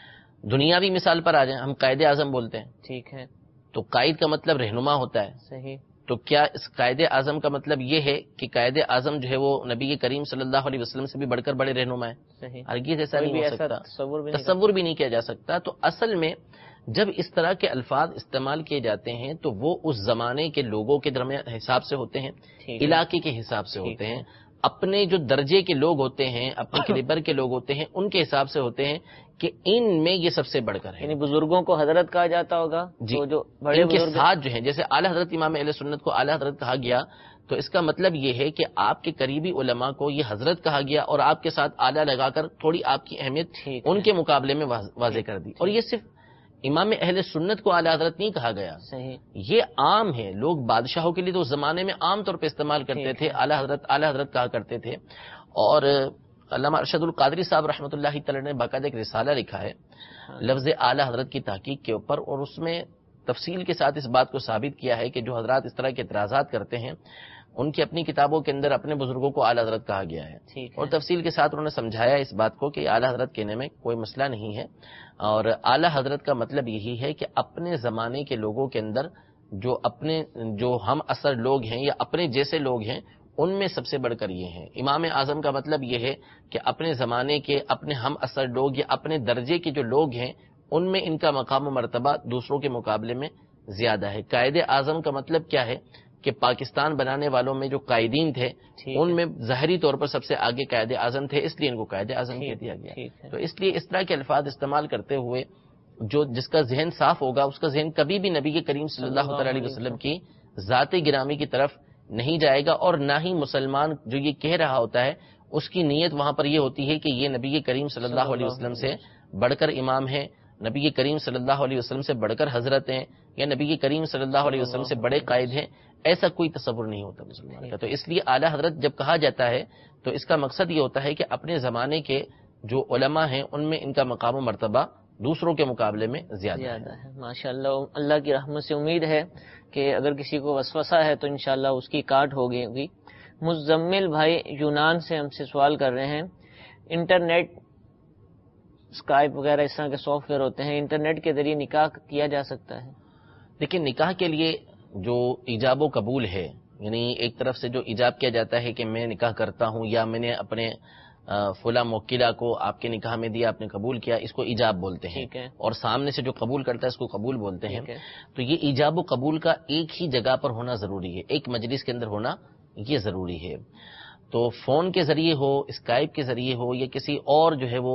دنیاوی مثال پر آ جائیں، ہم قائد اعظم بولتے ہیں، ٹھیک ہے، تو قائد کا مطلب رہنما ہوتا ہے، صحیح. تو کیا اس قائد اعظم کا مطلب یہ ہے کہ قائد اعظم جو ہے وہ نبی کریم صلی اللہ علیہ وسلم سے بھی بڑھ کر بڑے رہنما ہیں؟ صحیح، ہرگز ایسا نہیں ہو سکتا، تصور بھی نہیں تصور بھی نہیں کیا جا سکتا. تو اصل میں جب اس طرح کے الفاظ استعمال کیے جاتے ہیں تو وہ اس زمانے کے لوگوں کے درمیان حساب سے ہوتے ہیں، علاقے کے حساب سے ہوتے ہیں، اپنے جو درجے کے لوگ ہوتے ہیں، اپنے کیلیبر کے لوگ ہوتے ہیں، ان کے حساب سے ہوتے ہیں کہ ان میں یہ سب سے بڑھ کر ہے. یعنی بزرگوں کو حضرت کہا جاتا ہوگا، جی، تو جو بڑے ان کے بزرگ ساتھ جو ہیں، جیسے اعلیٰ حضرت امام اہل سنت کو اعلیٰ حضرت کہا گیا تو اس کا مطلب یہ ہے کہ آپ کے قریبی علماء کو یہ حضرت کہا گیا اور آپ کے ساتھ اعلیٰ لگا کر تھوڑی آپ کی اہمیت ان کے مقابلے میں واضح کر دی. اور یہ صرف امام اہل سنت کو اعلیٰ حضرت نہیں کہا گیا، صحیح، یہ عام ہے. لوگ بادشاہوں کے لیے تو اس زمانے میں عام طور پہ استعمال کرتے تھے، اعلیٰ حضرت اعلیٰ حضرت کہا کرتے تھے. اور علامہ ارشد القادری صاحب رحمۃ اللہ تعالی نے باقاعدہ ایک رسالہ لکھا ہے لفظ اعلیٰ حضرت کی تحقیق کے اوپر، اور اس میں تفصیل کے ساتھ اس بات کو ثابت کیا ہے کہ جو حضرات اس طرح کے اعتراضات کرتے ہیں ان کی اپنی کتابوں کے اندر اپنے بزرگوں کو اعلیٰ حضرت کہا گیا ہے، اور تفصیل کے ساتھ انہوں نے سمجھایا اس بات کو کہ اعلیٰ حضرت کہنے میں کوئی مسئلہ نہیں ہے. اور اعلیٰ حضرت کا مطلب یہی ہے کہ اپنے زمانے کے لوگوں کے اندر جو اپنے جو ہم اثر لوگ ہیں یا اپنے جیسے لوگ ہیں ان میں سب سے بڑھ کر یہ ہیں. امام اعظم کا مطلب یہ ہے کہ اپنے زمانے کے اپنے ہم اثر لوگ یا اپنے درجے کے جو لوگ ہیں ان میں ان کا مقام و مرتبہ دوسروں کے مقابلے میں زیادہ ہے. قائد اعظم کا مطلب کیا ہے کہ پاکستان بنانے والوں میں جو قائدین تھے ان میں ظاہری طور پر سب سے آگے قائد اعظم تھے، اس لیے ان کو قائد اعظم کہہ دیا گیا. تو اس لیے اس طرح کے الفاظ استعمال کرتے ہوئے جو جس کا ذہن صاف ہوگا اس کا ذہن کبھی بھی نبی کے کریم صلی اللہ تعالی علیہ وسلم کی ذات گرامی کی طرف نہیں جائے گا، اور نہ ہی مسلمان جو یہ کہہ رہا ہوتا ہے اس کی نیت وہاں پر یہ ہوتی ہے کہ یہ نبی کریم صلی اللہ علیہ وسلم سے بڑھ کر امام ہے، نبی کریم صلی اللہ علیہ وسلم سے بڑھ کر حضرت ہیں، یا نبی کریم صلی اللہ علیہ وسلم سے بڑے قائد ہیں، ایسا کوئی تصور نہیں ہوتا مسلمان کا. تو اس لیے اعلیٰ حضرت جب کہا جاتا ہے تو اس کا مقصد یہ ہوتا ہے کہ اپنے زمانے کے جو علماء ہیں ان میں ان کا مقام و مرتبہ دوسروں کے مقابلے میں زیادہ ہے. ماشاء اللہ، اللہ کی رحمت سے امید ہے کہ اگر کسی کو وسوسہ ہے تو انشاءاللہ اس کی کاٹ ہوگی ہوگی. مزمل بھائی یونان سے ہم سے سوال کر رہے ہیں، انٹرنیٹ اسکائپ وغیرہ اس طرح کے سافٹ ویئر ہوتے ہیں، انٹرنیٹ کے ذریعے نکاح کیا جا سکتا ہے؟ لیکن نکاح کے لیے جو ایجاب و قبول ہے، یعنی ایک طرف سے جو ایجاب کیا جاتا ہے کہ میں نکاح کرتا ہوں یا میں نے اپنے فلاں موکلہ کو آپ کے نکاح میں دیا، آپ نے قبول کیا، اس کو ایجاب بولتے ہیں، اور سامنے سے جو قبول کرتا ہے اس کو قبول بولتے ہیں. تو یہ ایجاب و قبول کا ایک ہی جگہ پر ہونا ضروری ہے، ایک مجلس کے اندر ہونا یہ ضروری ہے. تو فون کے ذریعے ہو، اسکائپ کے ذریعے ہو، یا کسی اور جو ہے وہ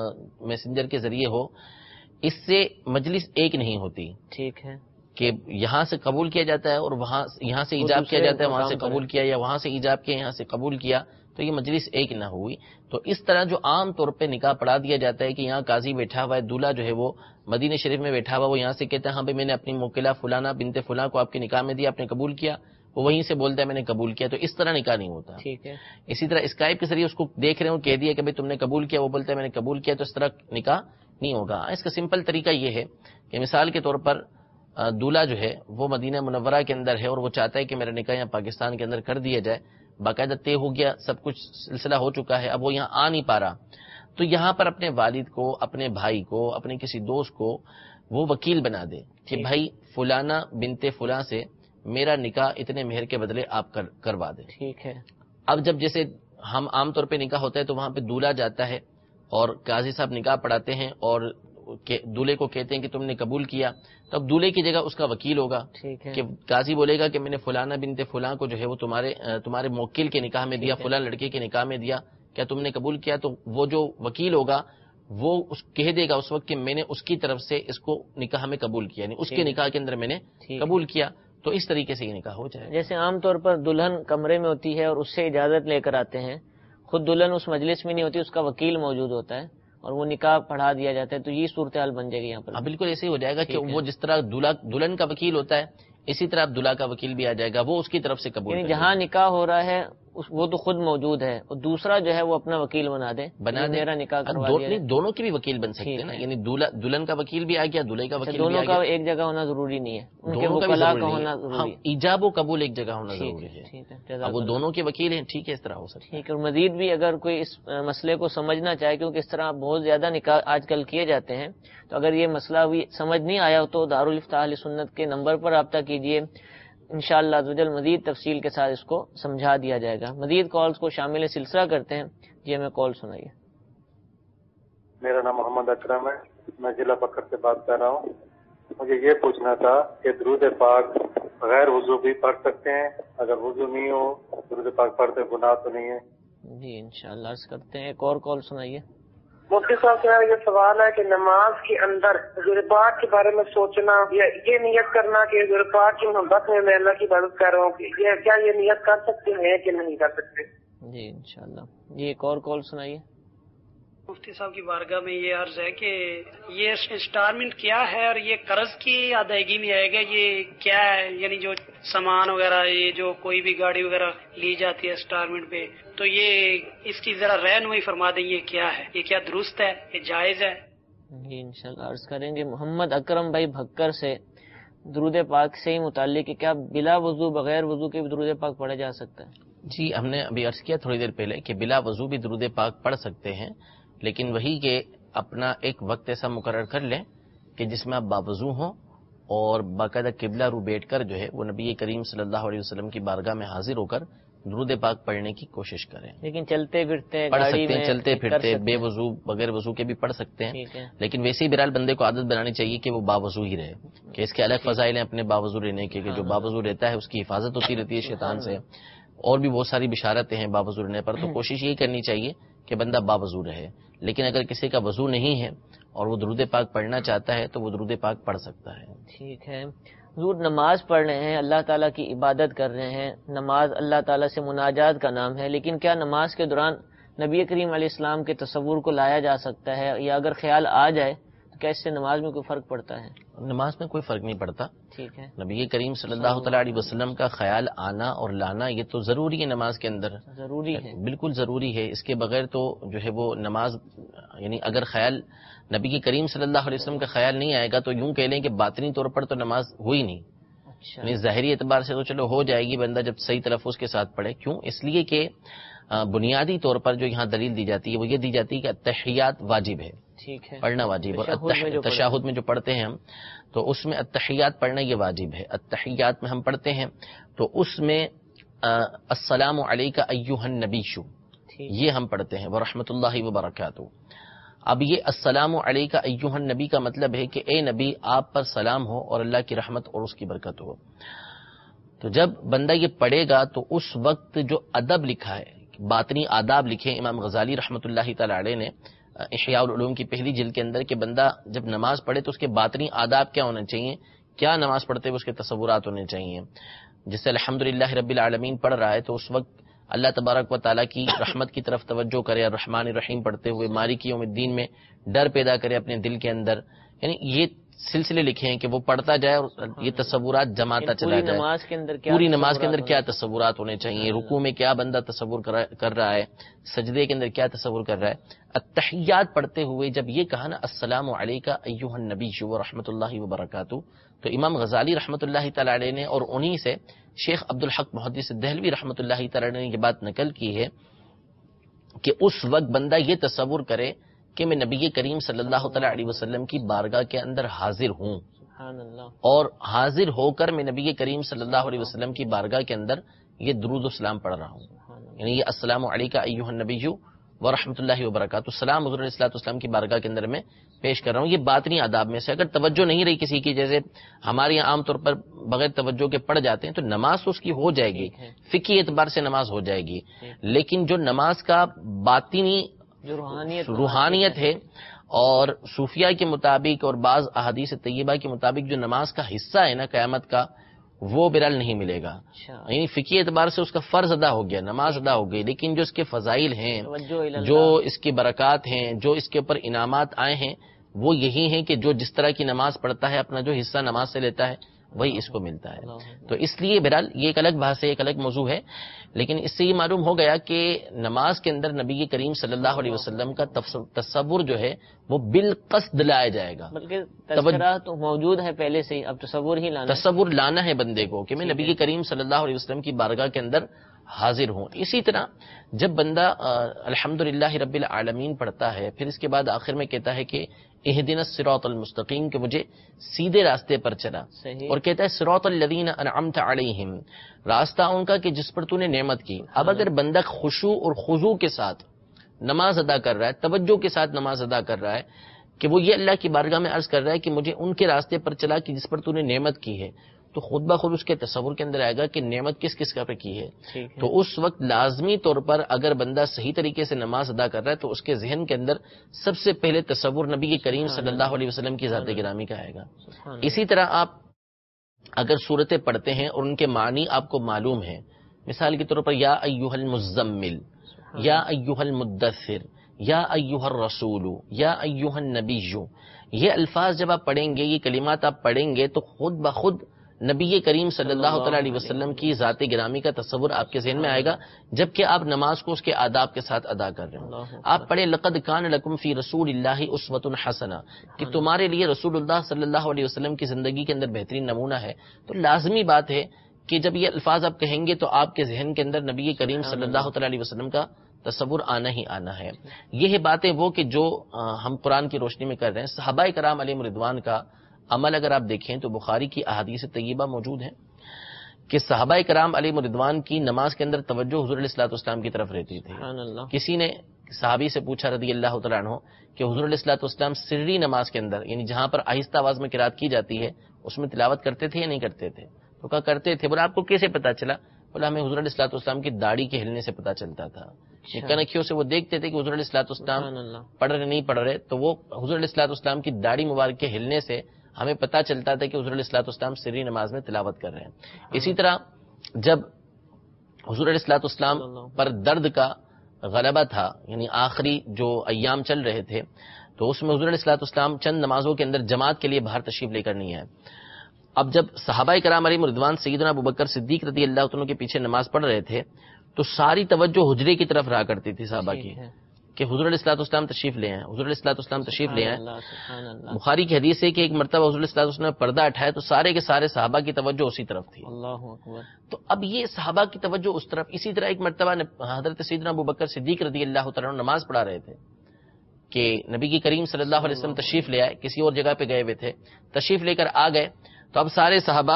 میسنجر کے ذریعے ہو، اس سے مجلس ایک نہیں ہوتی. ٹھیک ہے، کہ یہاں سے قبول کیا جاتا ہے اور وہاں یہاں سے ایجاب کیا جاتا ہے، وہاں سے قبول کیا، یا وہاں سے ایجاب کیا یہاں سے قبول کیا، تو یہ مجلس ایک نہ ہوئی. تو اس طرح جو عام طور پہ نکاح پڑھا دیا جاتا ہے کہ یہاں قاضی بیٹھا ہوا ہے، دولہا جو ہے وہ مدینہ شریف میں بیٹھا ہوا، وہ یہاں سے کہتا ہے ہاں بھائی میں نے اپنی موکلہ فلانا بنت فلاں کو آپ کے نکاح میں دیا، آپ نے قبول کیا، وہ وہیں سے بولتا ہے میں نے قبول کیا. تو اس طرح نکاح نہیں ہوتا. ٹھیک ہے. اسی طرح اسکائپ کے ذریعے اس کو دیکھ رہے ہوں، کہہ دیا کہ بھائی تم نے قبول کیا، وہ بولتا ہے میں نے قبول کیا، تو اس طرح نکاح نہیں ہوگا. اس کا سمپل طریقہ یہ ہے کہ مثال کے طور پر دولہا جو ہے وہ مدینہ منورہ کے اندر ہے اور وہ چاہتا ہے کہ میرا نکاح یہاں پاکستان کے اندر کر دیا جائے، باقاعدہ طے ہو گیا، سب کچھ سلسلہ ہو چکا ہے، اب وہ یہاں آ نہیں پا رہا، تو یہاں پر اپنے والد کو، اپنے بھائی کو، اپنے کسی دوست کو وہ وکیل بنا دے کہ بھائی فلانا بنت فلاں سے میرا نکاح اتنے مہر کے بدلے آپ کر کروا دیں. ٹھیک ہے. اب جب جیسے ہم عام طور پہ نکاح ہوتا ہے تو وہاں پہ دولہا جاتا ہے اور قاضی صاحب نکاح پڑھاتے ہیں اور دولہے کو کہتے ہیں کہ تم نے قبول کیا، تو اب دولہے کی جگہ اس کا وکیل ہوگا کہ قاضی بولے گا کہ میں نے فلانا بنت فلاں کو جو ہے وہ تمہارے تمہارے موکل کے نکاح میں دیا، فلاں لڑکے کے نکاح میں دیا، کیا تم نے قبول کیا؟ تو وہ جو وکیل ہوگا وہ اس کہہ دے گا اس وقت کہ میں نے اس کی طرف سے اس کو نکاح میں قبول کیا، یعنی اس کے نکاح کے اندر میں نے قبول کیا. تو اس طریقے سے یہ نکاح ہو جائے. جیسے عام طور پر دلہن کمرے میں ہوتی ہے اور اس سے اجازت لے کر آتے ہیں، خود دلہن اس مجلس میں نہیں ہوتی، اس کا وکیل موجود ہوتا ہے اور وہ نکاح پڑھا دیا جاتا ہے، تو یہ صورتحال بن جائے گی یہاں پر. بالکل ایسے ہی ہو جائے گا کہ وہ جس طرح دلہن کا وکیل ہوتا ہے اسی طرح دلہا کا وکیل بھی آ جائے گا، وہ اس کی طرف سے قبول یعنی جہاں نکاح ہو رہا ہے وہ تو خود موجود ہے اور دوسرا جو ہے وہ اپنا وکیل بنا دے بنا دے میرا نکاح کروا دے. دونوں کے بھی وکیل بن سکتے ہیں نا، یعنی دلہن کا وکیل بھی آ گیا، دولہے کا وکیل بھی آ گیا. دونوں کا ایک جگہ ہونا ضروری نہیں ہے، ان کے وکلاء کا ہونا ضروری ہے. ایجاب و قبول ایک جگہ ہونا ضروری ہے. اب وہ دونوں کے وکیل ہیں، ٹھیک ہے، اس طرح ہو سکتا ہے. ٹھیک ہے. اور مزید بھی اگر کوئی اس مسئلے کو سمجھنا چاہے، کیونکہ اس طرح بہت زیادہ نکاح آج کل کیے جاتے ہیں، تو اگر یہ مسئلہ بھی سمجھ نہیں آیا تو دارالفتاح اہل سنت کے نمبر پر رابطہ کیجیے، انشاءاللہ عزوجل مزید تفصیل کے ساتھ اس کو سمجھا دیا جائے گا. مزید کالز کو شامل سلسلہ کرتے ہیں. جی ہمیں کال سنائیے. میرا نام محمد اکرم ہے، میں ضلع بکر سے بات کر رہا ہوں. مجھے یہ پوچھنا تھا کہ درود پاک بغیر وضو بھی پڑھ سکتے ہیں؟ اگر وضو نہیں ہو درود پاک پڑھتے گناہ تو نہیں ہے؟ جی انشاءاللہ عرض کرتے ہیں. ایک اور کال سنائیے. مفتی صاحب سے یہ سوال ہے کہ نماز کے اندر حضور پاک کے بارے میں سوچنا یا یہ نیت کرنا کہ حضور پاک کی محبت میں میں اللہ کی عبادت کر رہا ہوں، یہ کیا یہ نیت کر سکتے ہیں کہ نہیں کر سکتے؟ جی انشاءاللہ. جی ایک اور کال سنائیے. مفتی صاحب کی بارگاہ میں یہ عرض ہے کہ یہ انسٹالمنٹ کیا ہے اور یہ قرض کی ادائیگی میں آئے گا، یہ کیا ہے؟ یعنی جو سامان وغیرہ، یہ جو کوئی بھی گاڑی وغیرہ لی جاتی ہے انسٹالمنٹ پہ، تو یہ اس کی ذرا رہنمائی فرما دیں، یہ کیا ہے، یہ کیا درست ہے، یہ جائز ہے؟ جی انشاءاللہ عرض کریں گے. محمد اکرم بھائی بھکر سے درود پاک سے ہی متعلق کہ کیا بلا وضو بغیر وضو کے بھی درود پاک پڑھا جا سکتا ہے؟ جی ہم نے ابھی عرض کیا تھوڑی دیر پہلے کہ بلا وضو بھی درود پاک پڑھ سکتے ہیں، لیکن وہی کہ اپنا ایک وقت ایسا مقرر کر لیں کہ جس میں آپ باوضو ہوں اور باقاعدہ قبلہ رو بیٹھ کر جو ہے وہ نبی کریم صلی اللہ علیہ وسلم کی بارگاہ میں حاضر ہو کر درود پاک پڑھنے کی کوشش کریں. لیکن چلتے پھرتے پڑھ سکتے ہیں، چلتے پھرتے بے وضو بغیر وضو کے بھی پڑھ سکتے ہیں، لیکن ویسے ہی بہرحال بندے کو عادت بنانی چاہیے کہ وہ باوضو ہی رہے، کہ اس کے الگ فضائل ہیں اپنے باوضو رہنے کے، کہ جو باوضو رہتا ہے اس کی حفاظت ہوتی رہتی ہے شیطان سے، اور بھی بہت ساری بشارتیں ہیں باوضو رہنے پر. تو کوشش یہی کرنی چاہیے کہ بندہ باوضو رہے. لیکن اگر کسی کا وضو نہیں ہے اور وہ درود پاک پڑھنا چاہتا ہے تو وہ درود پاک پڑھ سکتا ہے. ٹھیک ہے. حضور نماز پڑھ رہے ہیں، اللہ تعالیٰ کی عبادت کر رہے ہیں، نماز اللہ تعالیٰ سے مناجات کا نام ہے، لیکن کیا نماز کے دوران نبی کریم علیہ السلام کے تصور کو لایا جا سکتا ہے، یا اگر خیال آ جائے تو کیا اس سے نماز میں کوئی فرق پڑتا ہے؟ نماز میں کوئی فرق نہیں پڑتا. ٹھیک ہے. نبی کریم صلی اللہ تعالیٰ علیہ وسلم کا خیال آنا اور لانا یہ تو ضروری ہے نماز کے اندر، ضروری ہے، بالکل ضروری ہے. اس کے بغیر تو جو ہے وہ نماز، یعنی اگر خیال نبی کریم صلی اللہ علیہ وسلم کا خیال نہیں آئے گا تو یوں کہہ لیں کہ باطنی طور پر تو نماز ہوئی نہیں. اچھا. یعنی ظاہری اعتبار سے تو چلو ہو جائے گی بندہ جب صحیح تلفظ کے ساتھ پڑھے. کیوں؟ اس لیے کہ بنیادی طور پر جو یہاں دلیل دی جاتی ہے وہ یہ دی جاتی ہے کہ التحیات واجب ہے، ٹھیک ہے، پڑھنا واجب. اور تشہد میں جو پڑھتے ہیں ہم تو اس میں التحیات پڑھنا یہ واجب ہے. التحیات میں ہم پڑھتے ہیں تو اس میں السلام علیک ایھا النبی، یہ ہم پڑھتے ہیں ورحمۃ اللہ وبرکاتہ. اب یہ السلام علیک ایھا النبی کا مطلب ہے کہ اے نبی آپ پر سلام ہو اور اللہ کی رحمت اور اس کی برکت ہو. تو جب بندہ یہ پڑھے گا تو اس وقت جو ادب لکھا ہے، باطنی آداب لکھے امام غزالی رحمۃ اللہ تعالی علیہ نے احیاء العلوم کی پہلی جلد کے اندر، کہ بندہ جب نماز پڑھے تو اس کے باطنی آداب کیا ہونے چاہیے، کیا نماز پڑھتے ہوئے اس کے تصورات ہونے چاہیے. جس سے الحمدللہ رب العالمین پڑھ رہا ہے تو اس وقت اللہ تبارک و تعالیٰ کی رحمت کی طرف توجہ کرے، الرحمن الرحیم پڑھتے ہوئے مالک یوم الدین میں ڈر پیدا کرے اپنے دل کے اندر. یعنی یہ سلسلے لکھے ہیں کہ وہ پڑھتا جائے اور یہ تصورات جماتا چلا جائے. نماز کے اندر کیا پوری نماز کے اندر کیا تصورات ہونے چاہیے، رکوع میں کیا بندہ تصور کر رہا ہے، سجدے کے اندر کیا تصور کر رہا ہے. التحیات پڑھتے ہوئے جب یہ کہا نا السلام علیک ایھا النبی ورحمۃ اللہ وبرکاتہ، تو امام غزالی رحمۃ اللہ تعالی علیہ نے اور انہی سے شیخ عبدالحق محدث دہلوی رحمۃ اللہ تعالی علیہ نے یہ بات نقل کی ہے کہ اس وقت بندہ یہ تصور کرے کہ میں نبی کریم صلی اللہ تعالی علیہ وسلم کی بارگاہ کے اندر حاضر ہوں، اور حاضر ہو کر میں نبی کریم صلی اللہ علیہ وسلم کی بارگاہ کے اندر یہ درود و سلام پڑھ رہا ہوں. یعنی یہ السلام علیک ایھا النبی ورحمۃ اللہ وبرکاتہ، سلام حضور علیہ الصلوۃ والسلام کی بارگاہ کے اندر میں پیش کر رہا ہوں. یہ باطنی آداب میں سے اگر توجہ نہیں رہی کسی کی، جیسے ہمارے یہاں عام طور پر بغیر توجہ کے پڑھ جاتے ہیں، تو نماز تو اس کی ہو جائے گی، فقہی اعتبار سے نماز ہو جائے گی، لیکن جو نماز کا باطنی جو روحانیت روحانیت ہے اور صوفیہ کے مطابق اور بعض احادیث طیبہ کے مطابق جو نماز کا حصہ ہے نا قیامت کا، وہ برال نہیں ملے گا. یعنی فقہی اعتبار سے اس کا فرض ادا ہو گیا، نماز ادا ہو گئی، لیکن جو اس کے فضائل ہیں، جو اس کی برکات ہیں، جو اس کے اوپر انعامات آئے ہیں، وہ یہی ہیں کہ جو جس طرح کی نماز پڑھتا ہے اپنا جو حصہ نماز سے لیتا ہے وہی اس کو ملتا ہے. تو اس لیے بہرحال یہ ایک الگ بحث ہے، ایک الگ موضوع ہے، لیکن اس سے یہ معلوم ہو گیا کہ نماز کے اندر نبی کریم صلی اللہ علیہ وسلم کا تصور جو ہے وہ بالقصد لایا جائے گا. بلکہ تذکرہ تو موجود ہے پہلے سے ہی، اب تصور ہی لانا تصور لانا ہے بندے کو کہ میں نبی کریم صلی اللہ علیہ وسلم کی بارگاہ کے اندر حاضر ہوں. اسی طرح جب بندہ الحمدللہ رب العالمین پڑھتا ہے، پھر اس کے بعد آخر میں کہتا ہے کہ اہدنا الصراط المستقیم، کہ مجھے سیدھے راستے پر چلا، اور کہتا ہے صراط الذین انعمت علیہم، راستہ ان کا کہ جس پر تو نے نعمت کی. اب اگر بندہ خشوع اور خضوع کے ساتھ نماز ادا کر رہا ہے، توجہ کے ساتھ نماز ادا کر رہا ہے کہ وہ یہ اللہ کی بارگاہ میں عرض کر رہا ہے کہ مجھے ان کے راستے پر چلا کہ جس پر تو نے نعمت کی ہے، تو خود بخود اس کے تصور کے اندر آئے گا کہ نعمت کس کس کا پر کی ہے. تو اس وقت لازمی طور پر اگر بندہ صحیح طریقے سے نماز ادا کر رہا ہے تو اس کے ذہن کے اندر سب سے پہلے تصور نبی کریم صلی اللہ علیہ وسلم کی ذات گرامی کا آئے گا. اسی طرح آپ اگر صورتیں پڑھتے ہیں اور ان کے معنی آپ کو معلوم ہے، مثال کے طور پر یا ایھا المزمل، یا ایھا المدثر، یا ایھا الرسول، یا ایھا النبی، یہ الفاظ جب آپ پڑھیں گے، یہ کلمات آپ پڑھیں گے تو خود بخود نبی کریم صلی اللہ تعالی علیہ وسلم کی ذات گرامی کا تصور آپ کے ذہن میں آئے گا، جبکہ آپ نماز کو اس کے آداب کے ساتھ ادا کر رہے ہیں. آپ پڑھیں لقد کان لکم فی رسول اللہ اسوۃ حسنہ، کہ تمہارے لیے رسول اللہ صلی اللہ علیہ وسلم کی زندگی کے اندر بہترین نمونہ ہے. تو لازمی بات ہے کہ جب یہ الفاظ آپ کہیں گے تو آپ کے ذہن کے اندر نبی کریم صلی اللہ تعالی علیہ وسلم کا تصور آنا ہی آنا ہے. یہ باتیں وہ کہ جو ہم قرآن کی روشنی میں کر رہے ہیں. صحابہ کرام علیہم رضوان کا عمل اگر آپ دیکھیں تو بخاری کی احادیث طیبہ موجود ہیں کہ صحابہ کرام علیہم رضوان کی نماز کے اندر توجہ حضور علیہ الصلوۃ والسلام کی طرف رہتی تھی. کسی نے صحابی سے پوچھا رضی اللہ تعالیٰ عنہ کہ حضور علیہ الصلوۃ والسلام سری نماز کے اندر، یعنی جہاں پر آہستہ آواز میں قرات کی جاتی ہے، اس میں تلاوت کرتے تھے یا نہیں کرتے تھے؟ تو کہا کرتے تھے. بولا آپ کو کیسے پتا چلا؟ بولا ہمیں حضور علیہ الصلوۃ والسلام کی داڑھی کے ہلنے سے پتا چلتا تھا. کنکھیوں سے وہ دیکھتے تھے کہ حضور علیہ الصلوۃ والسلام پڑھ رہے نہیں پڑھ رہے، تو وہ حضور علیہ الصلوۃ والسلام کی داڑھی مبارک کے ہلنے سے ہمیں پتا چلتا تھا کہ حضور علیہ الصلوۃ والسلام سری نماز میں تلاوت کر رہے ہیں. اسی طرح جب حضور علیہ الصلوۃ والسلام پر درد کا غلبہ تھا، یعنی آخری جو ایام چل رہے تھے، تو اس میں حضور علیہ الصلوۃ والسلام چند نمازوں کے اندر جماعت کے لیے باہر تشریف لے کر نہیں آئے. اب جب صحابہ کرام علیہم رضوان سیدنا ابوبکر صدیق رضی اللہ عنہ کے پیچھے نماز پڑھ رہے تھے تو ساری توجہ حجرے کی طرف رہا کرتی تھی صحابہ کی کہ حضور علیہ الصلوۃ والسلام تشریف لے آئے، حضور علیہ الصلوۃ والسلام تشریف لے آئے. بخاری کی حدیث ہے کہ ایک مرتبہ حضور علیہ الصلوۃ والسلام نے پردہ اٹھایا تو سارے کے سارے صحابہ کی توجہ اسی طرف تھی. اللہ اکبر. تو اب یہ صحابہ کی توجہ اس طرف. اسی طرح ایک مرتبہ حضرت سیدنا ابوبکر صدیق رضی اللہ تعالیٰ عنہ نماز پڑھا رہے تھے کہ نبی کی کریم صلی اللہ علیہ وسلم تشریف لے آئے، کسی اور جگہ پہ گئے ہوئے تھے، تشریف لے کر آ گئے تو اب سارے صحابہ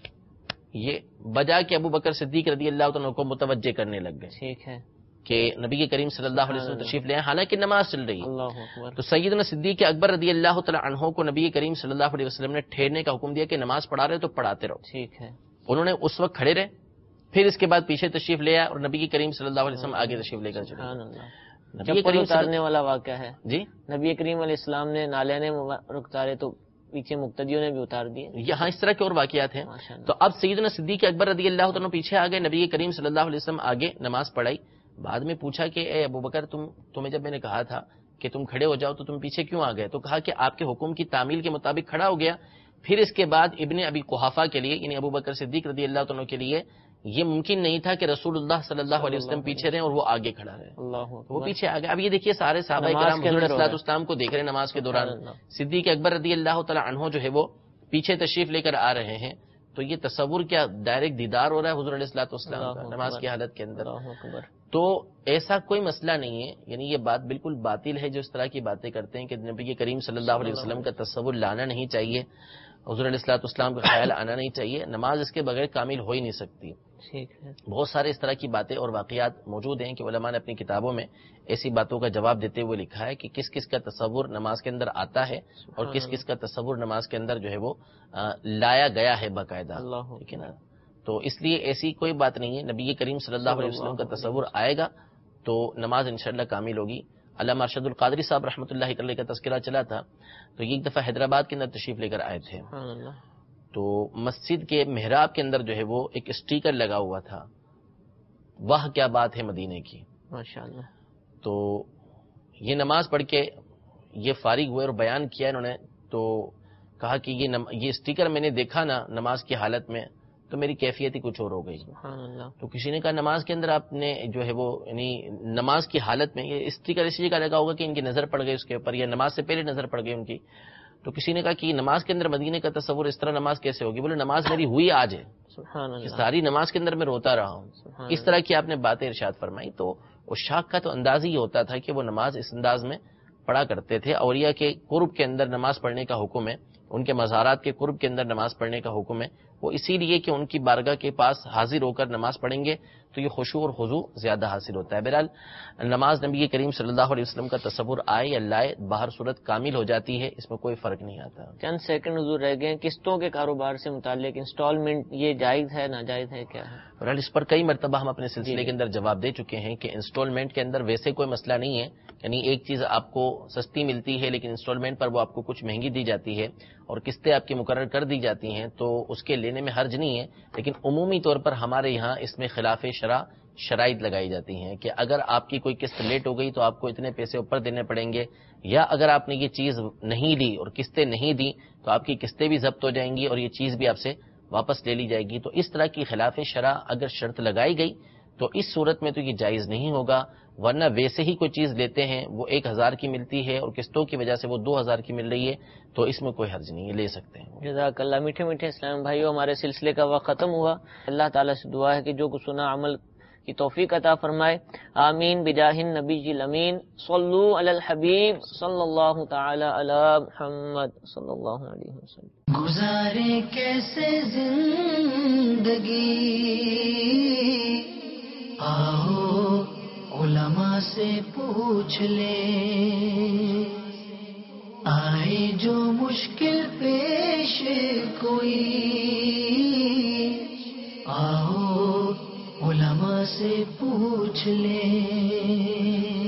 یہ بجا کہ ابو بکر صدیق رضی اللہ عنہ کو متوجہ کرنے لگ گئے. ٹھیک ہے کہ نبی کے کریم صلی اللہ علیہ وسلم تشریف لے آئے حالانکہ نماز چل رہی ہے. تو سیدنا صدیق اکبر رضی اللہ تعالی عنہ کو نبی کریم صلی اللہ علیہ وسلم نے ٹھہرنے کا حکم دیا کہ نماز پڑھا رہے تو پڑھاتے رہو. ٹھیک ہے. انہوں نے اس وقت کھڑے رہے، پھر اس کے بعد پیچھے تشریف لے آئے اور نبی کریم صلی اللہ علیہ وسلم آگے تشریف لے کر چلے. نبی کریم اتارنے والا واقعہ ہے جی. نبی کریم علیہ السلام نے نالے نے اتارے تو پیچھے مقتدیوں نے بھی اتار دیے. یہاں اس طرح کے اور واقعات ہیں. تو اب سیدنا صدیق اکبر رضی اللہ عنہ پیچھے آ گئے، نبی کریم صلی اللہ علیہ وسلم آگے نماز پڑھائی. بعد میں پوچھا کہ اے ابوبکر تم تمہیں جب میں نے کہا تھا کہ تم کھڑے ہو جاؤ تو تم پیچھے کیوں آ گئے؟ تو کہا کہ آپ کے حکم کی تعمیل کے مطابق کھڑا ہو گیا. پھر اس کے بعد ابن ابی قحافہ کے لیے یعنی ابوبکر صدیق رضی اللہ عنہ کے لیے یہ ممکن نہیں تھا کہ رسول اللہ صلی اللہ علیہ وسلم پیچھے رہیں اور وہ آگے کھڑا رہے. وہ پیچھے آ گئے. اب یہ دیکھیے سارے صحابہ کرام حضور علیہ الصلوۃ والسلام کو دیکھ رہے نماز کے دوران. صدیق اکبر رضی اللہ تعالی عنہ جو ہے وہ پیچھے تشریف لے کر آ رہے ہیں. تو یہ تصور کیا ڈائریکٹ دیدار ہو رہا ہے حضور علیہ الصلوۃ والسلام کا نماز کی حالت کے اندر. تو ایسا کوئی مسئلہ نہیں ہے، یعنی یہ بات بالکل باطل ہے جو اس طرح کی باتیں کرتے ہیں کہ نبی کریم صلی اللہ علیہ وسلم کا تصور لانا نہیں چاہیے، حضور علیہ الصلوۃ والسلام کا خیال آنا نہیں چاہیے. نماز اس کے بغیر کامل ہو ہی نہیں سکتی. بہت سارے اس طرح کی باتیں اور واقعات موجود ہیں کہ علماء نے اپنی کتابوں میں ایسی باتوں کا جواب دیتے ہوئے لکھا ہے کہ کس کس کا تصور نماز کے اندر آتا ہے اور کس کس کا تصور نماز کے اندر جو ہے وہ لایا گیا ہے باقاعدہ. ٹھیک ہے نا. تو اس لیے ایسی کوئی بات نہیں ہے. نبی کریم صلی اللہ علیہ وسلم کا تصور آئے گا تو نماز انشاءاللہ کامل ہوگی. علامہ ارشد القادری صاحب رحمۃ اللہ علیہ کا تذکرہ چلا تھا تو یہ ایک دفعہ حیدرآباد کے اندر تشریف لے کر آئے تھے. تو مسجد کے محراب کے اندر جو ہے وہ ایک اسٹیکر لگا ہوا تھا، وہ کیا بات ہے مدینے کی. ماشاءاللہ. تو یہ نماز پڑھ کے یہ فارغ ہوئے اور بیان کیا انہوں نے تو کہا کہ یہ نم... یہ اسٹیکر میں نے دیکھا نا نماز کی حالت میں تو میری کیفیت ہی کچھ اور ہو گئی. تو کسی نے کہا نماز کے اندر آپ نے جو ہے وہ یعنی نماز کی حالت میں یہ اسٹیکر اسی جگہ لگا ہوگا کہ ان کی نظر پڑ گئی اس کے اوپر یا نماز سے پہلے نظر پڑ گئی ان کی. تو کسی نے کہا کہ نماز کے اندر مدینے کا تصور اس طرح نماز کیسے ہوگی؟ بولے نماز میری ہوئی آج ہے، ساری نماز کے اندر میں روتا رہا ہوں. اس طرح کی آپ نے باتیں ارشاد فرمائی. تو اس شاخ کا تو انداز ہی ہوتا تھا کہ وہ نماز اس انداز میں پڑھا کرتے تھے. اولیاء کے قرب کے اندر نماز پڑھنے کا حکم ہے، ان کے مزارات کے قرب کے اندر نماز پڑھنے کا حکم ہے. وہ اسی لیے کہ ان کی بارگاہ کے پاس حاضر ہو کر نماز پڑھیں گے تو یہ خشوع اور خضوع زیادہ حاصل ہوتا ہے. بہرحال نماز نبی کریم صلی اللہ علیہ وسلم کا تصور آئے یا لائے باہر صورت کامل ہو جاتی ہے، اس میں کوئی فرق نہیں آتا. چند سیکنڈ حضور رہ گئے. قسطوں کے کاروبار سے متعلق انسٹالمنٹ یہ جائز ہے ناجائز ہے کیا ہے؟ بہرحال اس پر کئی مرتبہ ہم اپنے سلسلے کے اندر جواب دے چکے ہیں کہ انسٹالمنٹ کے اندر ویسے کوئی مسئلہ نہیں ہے. یعنی ایک چیز آپ کو سستی ملتی ہے لیکن انسٹالمنٹ پر وہ آپ کو کچھ مہنگی دی جاتی ہے اور قسطیں آپ کی مقرر کر دی جاتی ہیں تو اس کے لینے میں حرج نہیں ہے. لیکن عمومی طور پر ہمارے یہاں اس میں خلاف شرع شرائط لگائی جاتی ہیں کہ اگر آپ کی کوئی قسط لیٹ ہو گئی تو آپ کو اتنے پیسے اوپر دینے پڑیں گے، یا اگر آپ نے یہ چیز نہیں لی اور قسطیں نہیں دی تو آپ کی قسطیں بھی ضبط ہو جائیں گی اور یہ چیز بھی آپ سے واپس لے لی جائے گی. تو اس طرح کی خلاف شرع اگر شرط لگائی گئی تو اس صورت میں تو یہ جائز نہیں ہوگا. ورنہ ویسے ہی کوئی چیز لیتے ہیں وہ ایک ہزار کی ملتی ہے اور قسطوں کی وجہ سے وہ دو ہزار کی مل رہی ہے تو اس میں کوئی حرج نہیں ہے، لے سکتے ہیں. جزاک اللہ. میٹھے میٹھے اسلام بھائیو، ہمارے سلسلے کا وقت ختم ہوا. اللہ تعالیٰ سے دعا ہے کہ جو کچھ سنا عمل کی توفیق عطا فرمائے. آمین بجاہ النبی الامین. صلو علی الحبیب صلی اللہ تعالی علی محمد صلی اللہ علیہ وسلم. گزارے کیسے زندگی، آؤ علماء سے پوچھ لے. آئے جو مشکل پیش کوئی، آؤ علماء سے پوچھ لے.